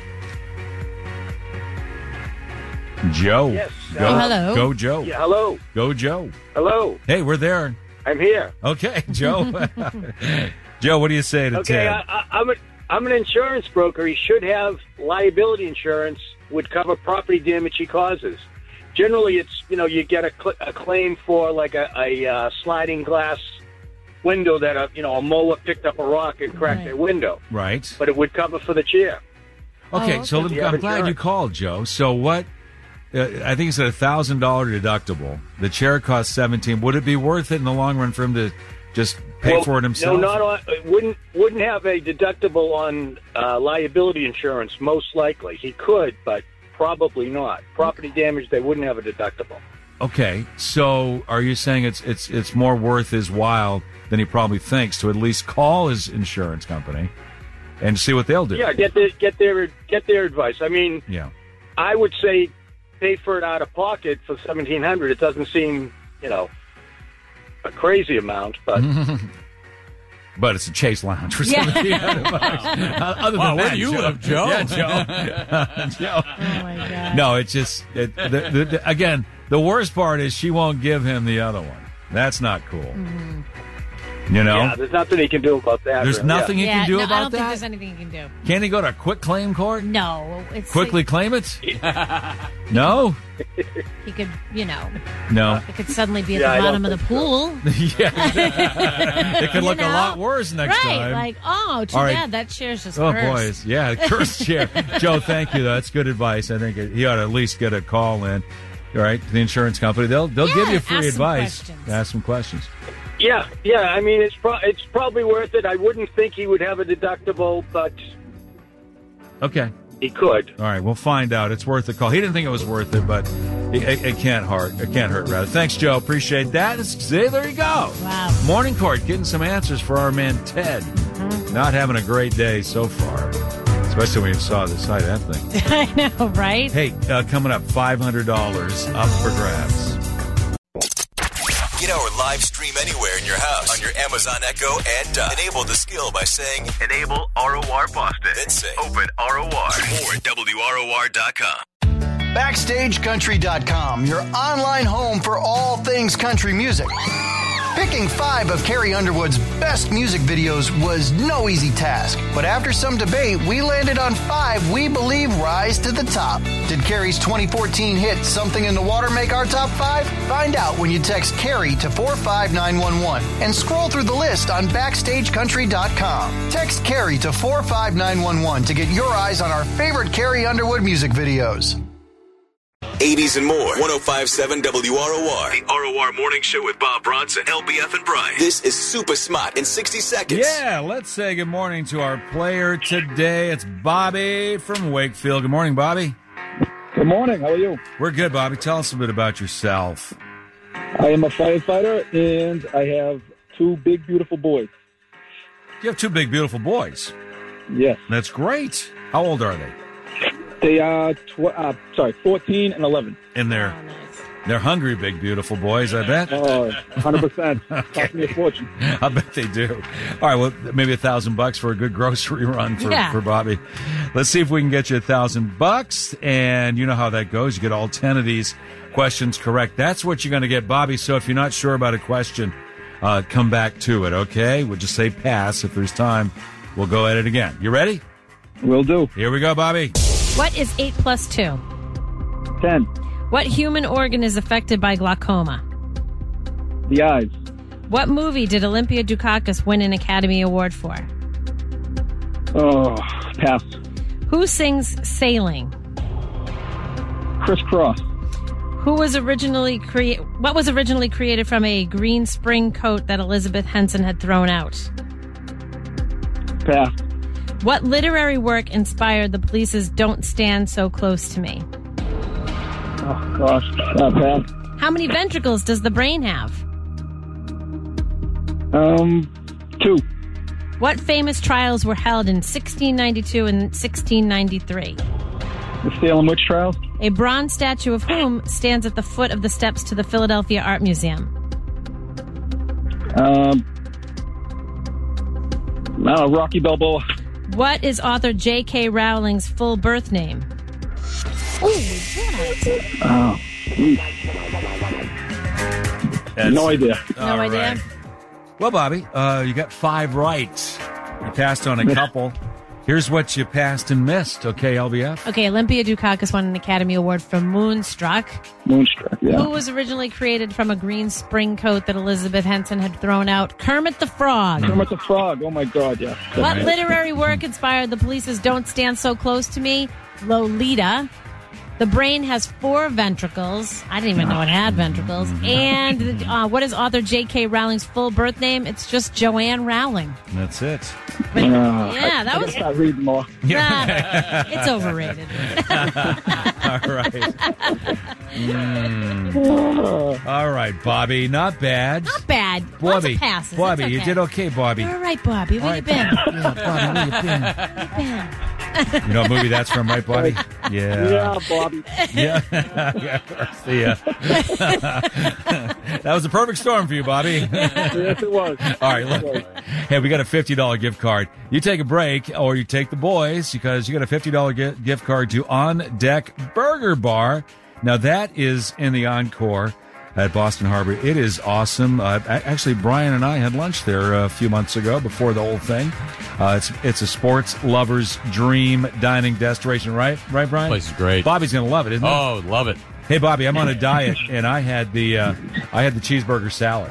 Joe. Yes. Go, Oh, hello. Go, Joe. Yeah, hello. Go, Joe. Hello. Hey, we're there. I'm here. Okay, Joe. Joe, what do you say to Okay, Ted? I, I, I'm, a, I'm an insurance broker. He should have liability insurance would cover property damage he causes. Generally, it's, you know, you get a, cl- a claim for like a, a uh, sliding glass window that, a, you know, a mower picked up a rock and cracked Right. their window. Right. But it would cover for the chair. Okay, Oh, so okay. I'm Yeah, glad sure. you called, Joe. So what? Uh, I think it's a thousand dollar deductible. The chair costs seventeen. Would it be worth it in the long run for him to just pay Well, for it himself? No, not on. It wouldn't wouldn't have a deductible on uh, liability insurance. Most likely, he could, but probably not. Property damage, they wouldn't have a deductible. Okay, so are you saying it's it's it's more worth his while than he probably thinks to at least call his insurance company and see what they'll do? Yeah, get their get their get their advice. I mean, Yeah. I would say pay for it out of pocket for seventeen hundred. It doesn't seem, you know, a crazy amount, but But it's a Chase Lounge for Yeah. seventeen hundred bucks. Uh, Other Wow, than where that, do you Joe. live, Joe? Yeah, Joe. Joe. Oh, my God. No, it's just it, the, the, the, again. The worst part is she won't give him the other one. That's not cool. Mm-hmm. You know, yeah, there's nothing he can do about that. there's really. nothing Yeah. he Yeah, can do no, about I don't that. think there's anything you can do. Can he go to a quick claim court? No. It's Quickly like, claim it? No, he could, you know, no. it could suddenly be at Yeah, I the don't bottom of the think so. pool. yeah, it could You look a know? lot worse next right, time. like, oh, too All right. bad. That chair's just Oh, cursed. boys. Yeah, cursed chair. Joe, thank you. That's good advice. I think it, he ought to at least get a call in. All right, to the insurance company. They'll they'll Yeah, give you ask free some advice. questions. Ask some questions. Yeah, yeah. I mean, it's pro- it's probably worth it. I wouldn't think he would have a deductible, but Okay. he could. All right, we'll find out. It's worth the call. He didn't think it was worth it, but it, it, it can't hurt. It can't hurt, rather. Thanks, Joe. Appreciate that. See, there you go. Wow. Morning Court, getting some answers for our man Ted. Mm-hmm. Not having a great day so far, especially when you saw the side of that thing. I know, right? Hey, uh, coming up, five hundred dollars up for grabs. Get our live stream anywhere in your house on your Amazon Echo and Dot. Enable the skill by saying Enable R O R Boston. Then say Open R O R or at W R O R dot com. Backstage Country dot com, your online home for all things country music. Picking five of Carrie Underwood's best music videos was no easy task, but after some debate, we landed on five we believe rise to the top. Did Carrie's twenty fourteen hit Something in the Water make our top five? Find out when you text Carrie to four five nine one one and scroll through the list on Backstage Country dot com. Text Carrie to four five nine one one to get your eyes on our favorite Carrie Underwood music videos. eighties and more. one oh five point seven W R O R. The R O R Morning Show with Bob Bronson, L B F, and Brian. This is Super Smart in sixty seconds. Yeah, let's say good morning to our player today. It's Bobby from Wakefield. Good morning, Bobby. Good morning. How are you? We're good, Bobby. Tell us a bit about yourself. I am a firefighter, and I have two big, beautiful boys. You have two big, beautiful boys. Yes. That's great. How old are they? They are, tw- uh, sorry, fourteen and eleven. And they're, they're hungry, big, beautiful boys, I bet. Oh, one hundred percent. Cost me a fortune. I bet they do. All right, well, maybe a thousand bucks for a good grocery run for, Yeah. for Bobby. Let's see if we can get you a thousand bucks. And you know how that goes. You get all ten of these questions correct. That's what you're going to get, Bobby. So if you're not sure about a question, uh, come back to it, okay? We'll just say pass. If there's time, we'll go at it again. You ready? Will do. Here we go, Bobby. What is eight plus two? Ten. What human organ is affected by glaucoma? The eyes. What movie did Olympia Dukakis win an Academy Award for? Oh, pass. Who sings Sailing? Criss Cross. Who was originally crea- What was originally created from a green spring coat that Elizabeth Henson had thrown out? Pass. What literary work inspired the Police's Don't Stand So Close to Me? Oh, gosh. Uh, pass. How many ventricles does the brain have? Um, two. What famous trials were held in sixteen ninety-two and sixteen ninety-three? The Salem witch trials. A bronze statue of whom stands at the foot of the steps to the Philadelphia Art Museum? Um, uh, Rocky Balboa. What is author J K. Rowling's full birth name? Oh, no idea. No All idea? right. Well, Bobby, uh, you got five right. You passed on a couple. Here's what you passed and missed, okay, L B F? Okay, Olympia Dukakis won an Academy Award for Moonstruck. Moonstruck, yeah. Who was originally created from a green spring coat that Elizabeth Henson had thrown out? Kermit the Frog. Kermit the Frog. Oh, my God, yeah. What literary work inspired the Police's Don't Stand So Close to Me? Lolita. The brain has four ventricles. I didn't even know it had ventricles. And uh, what is author J K. Rowling's full birth name? It's just Joanne Rowling. That's it. But, Uh, yeah, that I was... start reading more. Nah, it's overrated. All right. Mm. All right, Bobby. Not bad. Not bad. Lots Bobby, of passes. Bobby, It's you okay. did okay, Bobby. You're all right, Bobby. Where All you right, been? Yeah, Bobby, where you been? Where you been? You know what movie that's from, right, Bobby? Yeah. Yeah, Bobby. Yeah. yeah. See ya. That was a perfect storm for you, Bobby. Yes, it was. All right, look. Hey, we got a fifty dollars gift card. You take a break or you take the boys because you got a fifty dollars gi- gift card to On Deck Burger Bar. Now, that is in the Encore at Boston Harbor. It is awesome. Uh, actually, Brian and I had lunch there a few months ago before the whole thing. Uh, it's it's a sports lover's dream dining destination, right? Right, Brian? Place is great. Bobby's going to love it, isn't he? Oh, love it. Hey, Bobby, I'm on a diet, and I had the uh, I had the cheeseburger salad.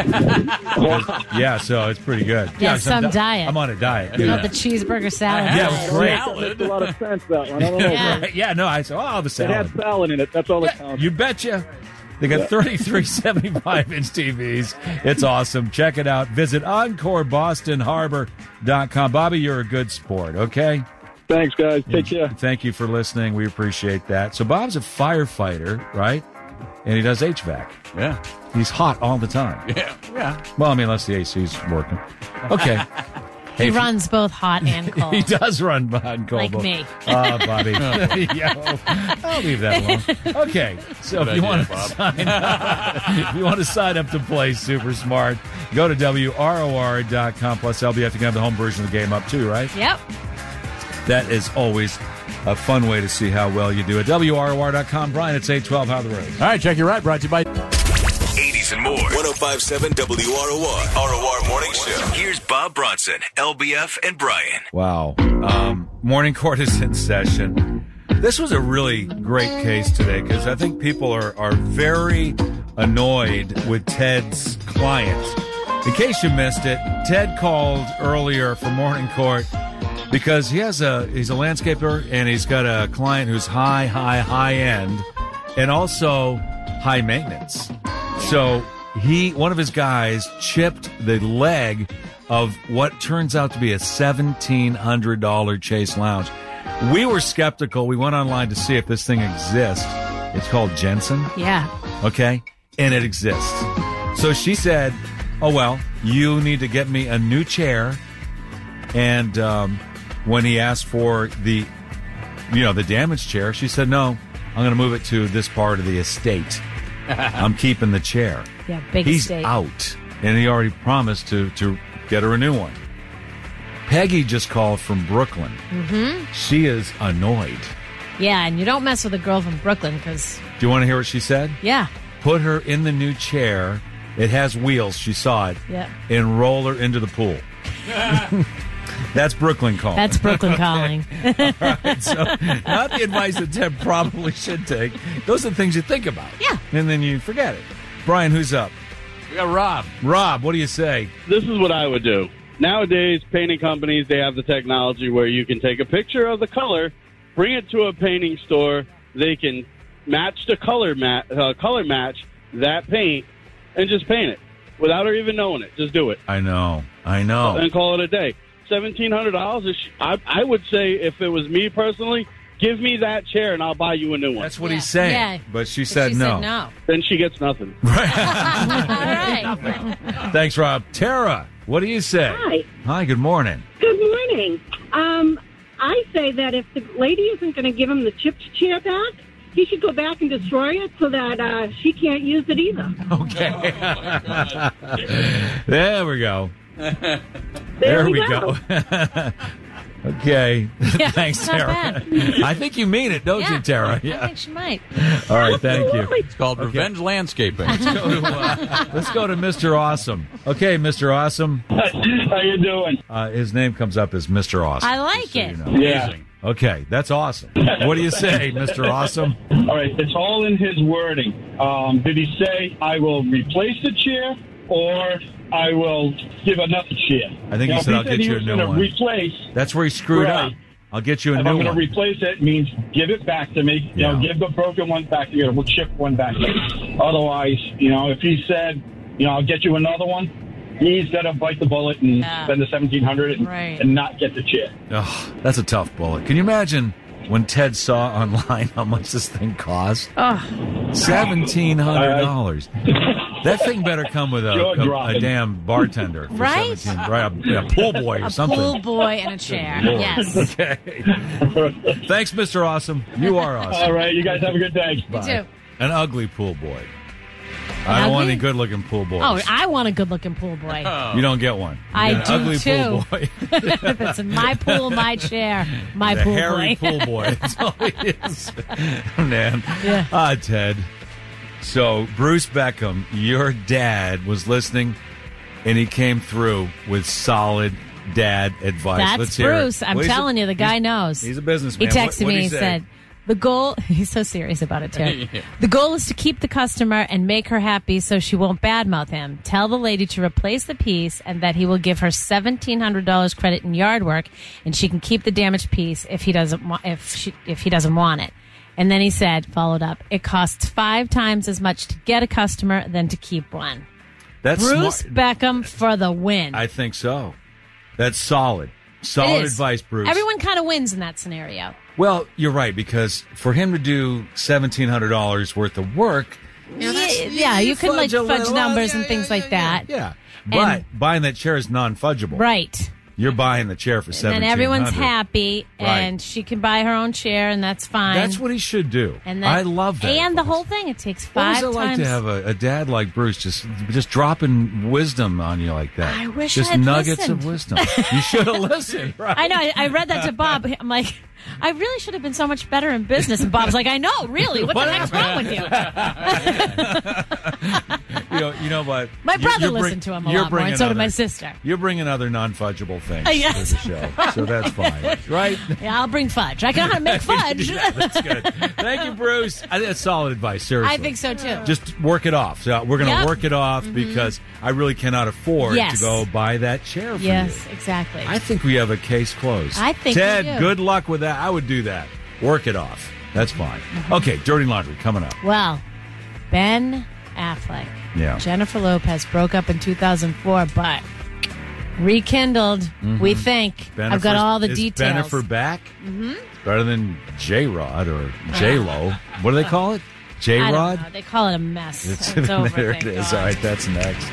Yeah, so it's pretty good. Yeah, so I'm some di- diet. I'm on a diet. You Yeah, know, the cheeseburger salad. yeah it was great. That makes a lot of sense, that one. I don't know. Yeah. It Yeah, no, I said, oh, I'll have a salad. had salad in it. That's all that counts. You betcha. They got thirty-three seventy-five inch T Vs. It's awesome. Check it out. Visit encore boston harbor dot com. Bobby, you're a good sport, okay? Thanks, guys. Take care. Thank you for listening. We appreciate that. So Bob's a firefighter, right? And he does H V A C. Yeah. He's hot all the time. Yeah. Yeah. Well, I mean, unless the A C's working. Okay. He Hey, if- runs both hot and cold. He does run hot and cold. Like me. Oh, Bobby. Yeah, well, I'll leave that alone. Okay, so Good if you idea, want to Bob. sign up, if you want to sign up to play Super Smart, go to W R O R dot com. Plus, L B F, you can have the home version of the game up too, right? Yep. That is always a fun way to see how well you do at W R O R dot com. Brian, it's eight twelve. How the road? All right, check your right. Brought to you by eighties and more. one oh five point seven W R O R. R O R Morning Show. Here's Bob Bronson, L B F, and Brian. Wow. Um, morning court is in session. This was a really great case today because I think people are, are very annoyed with Ted's client. In case you missed it, Ted called earlier for morning court because he has a he's a landscaper and he's got a client who's high, high, high end and also high maintenance. So he, one of his guys, chipped the leg of what turns out to be a seventeen hundred dollars Chase Lounge. We were skeptical. We went online to see if this thing exists. It's called Jensen. Yeah. Okay. And it exists. So she said, oh, well, you need to get me a new chair. And um, when he asked for the, you know, the damaged chair, she said, no, I'm going to move it to this part of the estate. I'm keeping the chair. Yeah, big He's estate. out. And he already promised to, to get her a new one. Peggy just called from Brooklyn. Mm-hmm. She is annoyed. Yeah, and you don't mess with a girl from Brooklyn because, Do you want to hear what she said? yeah. Put her in the new chair. It has wheels. She saw it. Yeah. And roll her into the pool. That's Brooklyn calling. That's Brooklyn calling. All right, so not the advice that Ted probably should take. Those are the things you think about. Yeah. And then you forget it. Brian, who's up? We got Rob. Rob, what do you say? This is what I would do. Nowadays, painting companies, they have the technology where you can take a picture of the color, bring it to a painting store, they can match the color, mat, uh, color match that paint, and just paint it without her even knowing it. Just do it. I know. I know. And call it a day. seventeen hundred dollars, is, I, I would say if it was me personally, give me that chair and I'll buy you a new one. That's what he's saying. Yeah. But she said she no. said no. Then she gets nothing. All right. Thanks, Rob. Tara, what do you say? Hi. Hi, good morning. Good morning. Um, I say that if the lady isn't going to give him the chipped chair back, he should go back and destroy it so that uh, she can't use it either. Okay. There we go. There, there we we go. go. Okay. Yeah, Thanks, it's not Tara. bad. I think you mean it, don't Yeah, you, Tara? I think she might. All right, thank you. It's called Revenge Landscaping. Let's go to, uh, let's go to Mister Awesome. Okay, Mister Awesome. How you doing? Uh, his name comes up as Mister Awesome. I like it. You know. Yeah. Okay, that's awesome. What do you say, Mister Awesome? All right, it's all in his wording. Um, did he say, I will replace the chair or I will give another chair? I think Now, he if said, I'll get he you a was new gonna one. Replace. That's where he screwed Right. up. I'll get you a If new I'm going one. to replace it, means give it back to me. You Yeah. know, give the broken one back to me. We'll chip one back to me. Otherwise, you know, if he said, you know, I'll get you another one, he's got to bite the bullet and Yeah. spend the seventeen hundred dollars and, Right. and not get the chair. Oh, that's a tough bullet. Can you imagine when Ted saw online how much this thing cost? Oh. Seventeen hundred dollars. That thing better come with a, Jaw a, a dropping. damn bartender, for Right? seventeen Right, a, a pool boy or A something. pool boy and a chair. Lord. Yes. Okay. Thanks, Mister Awesome. You are awesome. All right, you guys have a good day. You Bye. too. An ugly pool boy. I don't want ugly? any good-looking pool boys. Oh, I want a good-looking pool boy. You don't get one. You I get do an ugly too. pool boy. That's my pool, my chair, my the pool hairy boy. pool boy. That's all he is. Man. Yeah. Ah, Ted. So, Bruce Beckham, your dad, was listening, and he came through with solid dad advice. That's Let's hear it. Bruce. I'm What is telling it? you, the guy He's- knows. He's a businessman. He texted What- what'd me. he He say? said, "The goal." He's so serious about it too. Yeah. The goal is to keep the customer and make her happy, so she won't badmouth him. Tell the lady to replace the piece, and that he will give her seventeen hundred dollars credit in yard work, and she can keep the damaged piece if he doesn't wa- if she if he doesn't want it. And then he said, followed up, it costs five times as much to get a customer than to keep one. That's Bruce smart. Beckham for the win. I think so. That's solid. Solid It is. advice, Bruce. Everyone kind of wins in that scenario. Well, you're right, because for him to do seventeen hundred dollars worth of work, Yeah, yeah, you can like fudge a fudge little. numbers Yeah, and yeah, things yeah, like that. yeah. But buying that chair is non-fudgeable. Right. You're buying the chair for And seventeen then hundred. everyone's happy, Right. and she can buy her own chair, and that's fine. That's what he should do. And then, I love that. And the whole thing, it takes What five was it like times. to have a, a dad like Bruce just just dropping wisdom on you like that? I wish just I'd nuggets listened. of wisdom. You should have listened. Right? I know. I, I read that to Bob. I'm like, I really should have been so much better in business. And Bob's like, I know, really. What, What the heck's wrong with you? You know, you know what? My You- brother you're bring- listened to him a you're lot more, and bringing so did other- my sister. You're bringing other non-fudgeable things Uh, yes. to the show, so that's fine, right? Yeah, I'll bring fudge. I can know how to make fudge. Yeah, that's good. Thank you, Bruce. I think that's solid advice. Seriously, I think so too. Just work it off. So we're going to Yep. work it off Mhm. because I really cannot afford Yes. to go buy that chair for Yes, you. exactly. I think we have a case closed. I think Ted, we do. good luck with that. I would do that. Work it off. That's fine. Mm-hmm. Okay, dirty laundry coming up. Well, Ben Affleck, Yeah. Jennifer Lopez broke up in two thousand four, but rekindled. Mhm. We think. I've got Bennifer's- all the is details. Bennifer back? Mm-hmm. Better than J Rod or J Lo. What do they call it? J I don't Rod? know. They call it a mess. It's, It's, over. there it thank is. God. All right, that's next.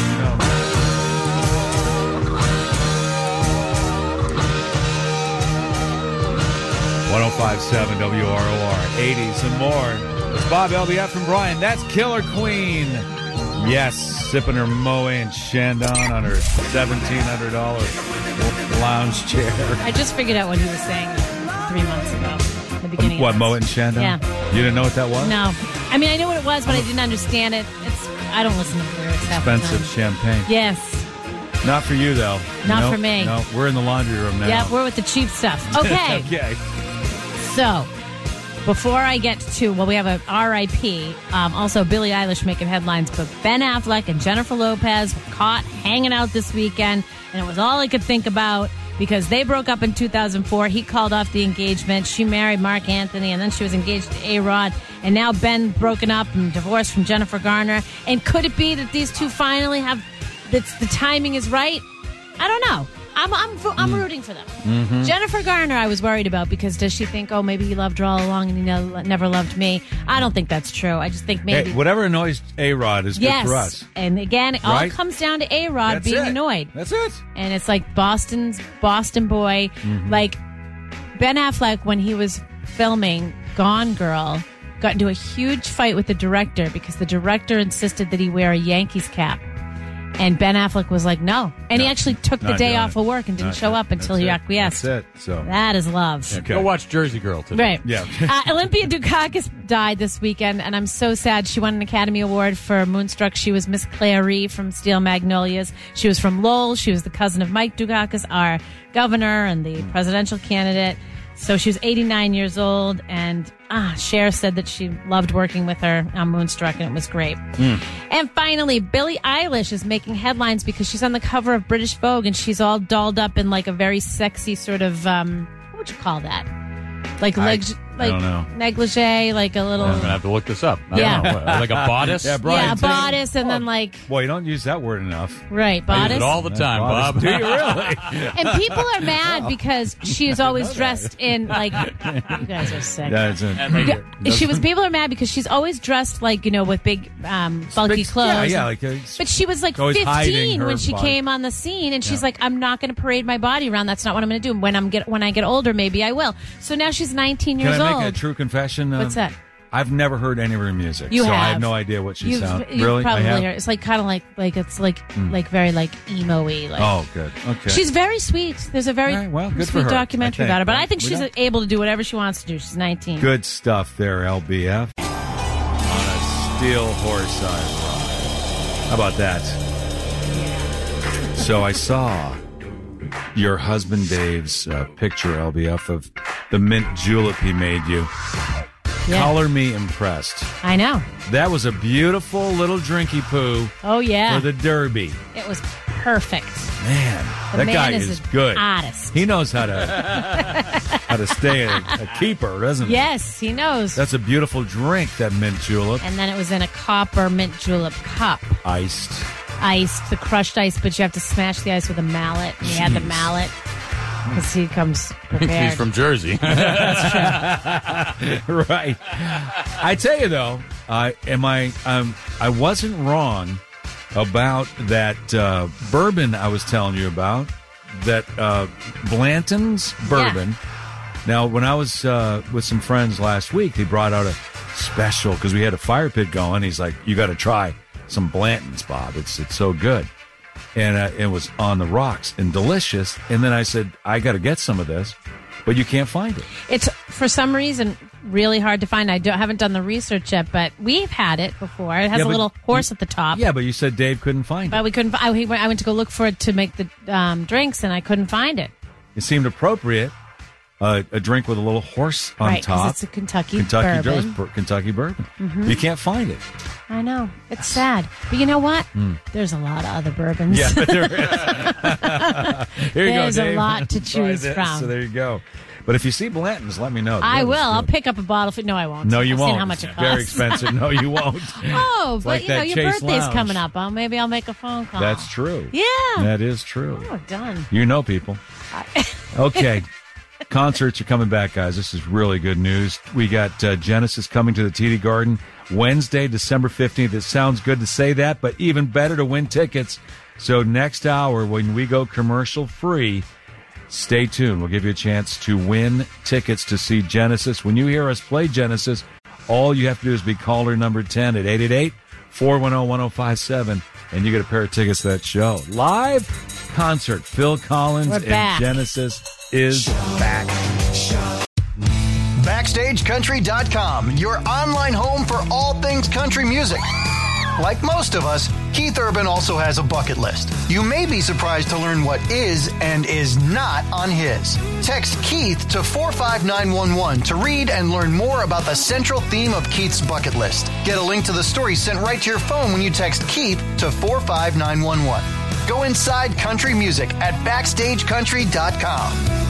one oh five point seven W R O R, eighties and more. It's Bob L B F from Brian. That's Killer Queen. Yes, sipping her Moet and Chandon on her seventeen hundred dollars lounge chair. I just figured out what he was saying three months ago, the beginning What, of Moet this. and Chandon? Yeah. You didn't know what that was? No. I mean, I knew what it was, but I didn't understand it. It's I don't listen to the lyrics half the Expensive time. champagne. Yes. Not for you, though. Not Nope, for me. No, we're in the laundry room now. Yeah, we're with the cheap stuff. Okay. okay. So, before I get to, well, we have a R I P. Um, also, Billie Eilish making headlines, but Ben Affleck and Jennifer Lopez were caught hanging out this weekend, and it was all I could think about because they broke up in two thousand four. He called off the engagement. She married Mark Anthony, and then she was engaged to A-Rod, and now Ben broken up and divorced from Jennifer Garner. And could it be that these two finally have, that the timing is right? I don't know. I'm I'm I'm rooting for them. Mhm. Jennifer Garner, I was worried about because does she think, oh, maybe he loved her all along and he ne- never loved me? I don't think that's true. I just think maybe Hey, whatever annoys A-Rod is yes. good for us. And again, it all Right? comes down to A-Rod That's being it. annoyed. That's it. And it's like Boston's Boston boy, Mhm. like Ben Affleck when he was filming Gone Girl, got into a huge fight with the director because the director insisted that he wear a Yankees cap. And Ben Affleck was like, no. And he No, actually took the not day doing off it. of work and didn't Not- show up until that's he it. acquiesced. That's it. So That is love. Okay. Go watch Jersey Girl today. Right. Yeah. uh, Olympia Dukakis died this weekend, and I'm so sad. She won an Academy Award for Moonstruck. She was Miss Clary from Steel Magnolias. She was from Lowell. She was the cousin of Mike Dukakis, our governor and the presidential candidate. So she was eighty-nine years old, and ah, Cher said that she loved working with her on Moonstruck, and it was great. And finally, Billie Eilish is making headlines because she's on the cover of British Vogue, and she's all dolled up in like a very sexy sort of um, what would you call that? Like I- leg, I like don't know. negligee, like a little I'm gonna have to look this up. I Yeah. don't know. What, like a bodice. Yeah, Brian, yeah, take- bodice, and then like Boy, you don't use that word enough. right I use bodice. it all the time, Bob. Do you really? And people are mad because she's always dressed in like you guys are sick. Yeah, it's a, Yeah, she was. People are mad because she's always dressed like you know with big, um, bulky Big- clothes. Yeah, yeah. Like a, But she was like always hiding fifteen her when she body. came on the scene, and she's Yeah. like, "I'm not going to parade my body around. That's not what I'm going to do. When I'm get when I get older, maybe I will." So now she's nineteen Can years I make old. a true confession? Uh, What's that? I've never heard any of her music, You so I have. have no idea what she You've, sounds. you've Really, probably I have. heard. It's like kind of like like it's like Mm. like very like emo-y. Like Oh, good. Okay. she's very sweet. There's a very All right, well, good for sweet her, documentary I think. about her. But I Well, think we she's don't- able to do whatever she wants to do. She's nineteen. Good stuff there, L B F. On a steel horse I ride. How about that? So I saw your husband Dave's uh, picture, L B F, of the mint julep he made you. Yeah. Color me impressed. I know. That was a beautiful little drinky poo Oh yeah. for the Derby. It was perfect. Man, The that man guy is is an good. artist. He knows how to how to stay a, a keeper, doesn't he? Yes, he knows. That's a beautiful drink, that mint julep. And then it was in a copper mint julep cup, Iced. iced, the crushed ice, but you have to smash the ice with a mallet. And he had the Jeez. mallet because he comes prepared. He's from Jersey. Right. I tell you though, uh, am I? Um, I wasn't wrong about that uh, bourbon I was telling you about. That uh, Blanton's bourbon. Now, when I was uh, with some friends last week, they brought out a special because we had a fire pit going. He's like, "You got to try some Blanton's, Bob. It's it's so good." And uh, it was on the rocks and delicious. And then I said, I got to get some of this, but you can't find it. It's for some reason really hard to find. I don't, haven't done the research yet, but we've had it before. It has Yeah, a but little horse at the top. Yeah, but you said Dave couldn't find it. But we couldn't. I, I went to go look for it to make the um, drinks, and I couldn't find it. It seemed appropriate. Uh, a drink with a little horse on Right, 'cause top. it's a Kentucky Kentucky bourbon. Dur- bur- Kentucky bourbon. Mhm. You can't find it. I know. It's sad. But you know what? Mm. There's a lot of other bourbons. Yeah, but there is. Here you There's go, a Dave. lot to Try choose this. from. So there you go. But if you see Blanton's, let me know. I That will. was I'll good. pick up a bottle. For, no, I won't. No, you I've won't. Seen how much it It's costs. very expensive. No, you won't. Oh, It's but like you know, that your Chase birthday's Lounge. coming up. Oh, maybe I'll make a phone call. That's true. Yeah. That is true. Oh, done. You know people. Okay. Concerts are coming back, guys. This is really good news. We got uh, Genesis coming to the T D Garden Wednesday, December fifteenth. It sounds good to say that, but even better to win tickets. So next hour, when we go commercial free, stay tuned. We'll give you a chance to win tickets to see Genesis. When you hear us play Genesis, all you have to do is be caller number ten at eight eight eight, four one zero, one zero five seven, and you get a pair of tickets to that show. Live concert. Phil Collins We're and back. Genesis is back. Backstage Country dot com, your online home for all things country music. Like most of us, Keith Urban also has a bucket list. You may be surprised to learn what is and is not on his. Text Keith to four five nine one one to read and learn more about the central theme of Keith's bucket list. Get a link to the story sent right to your phone when you text Keith to four five nine one one. Go inside country music at Backstage Country dot com.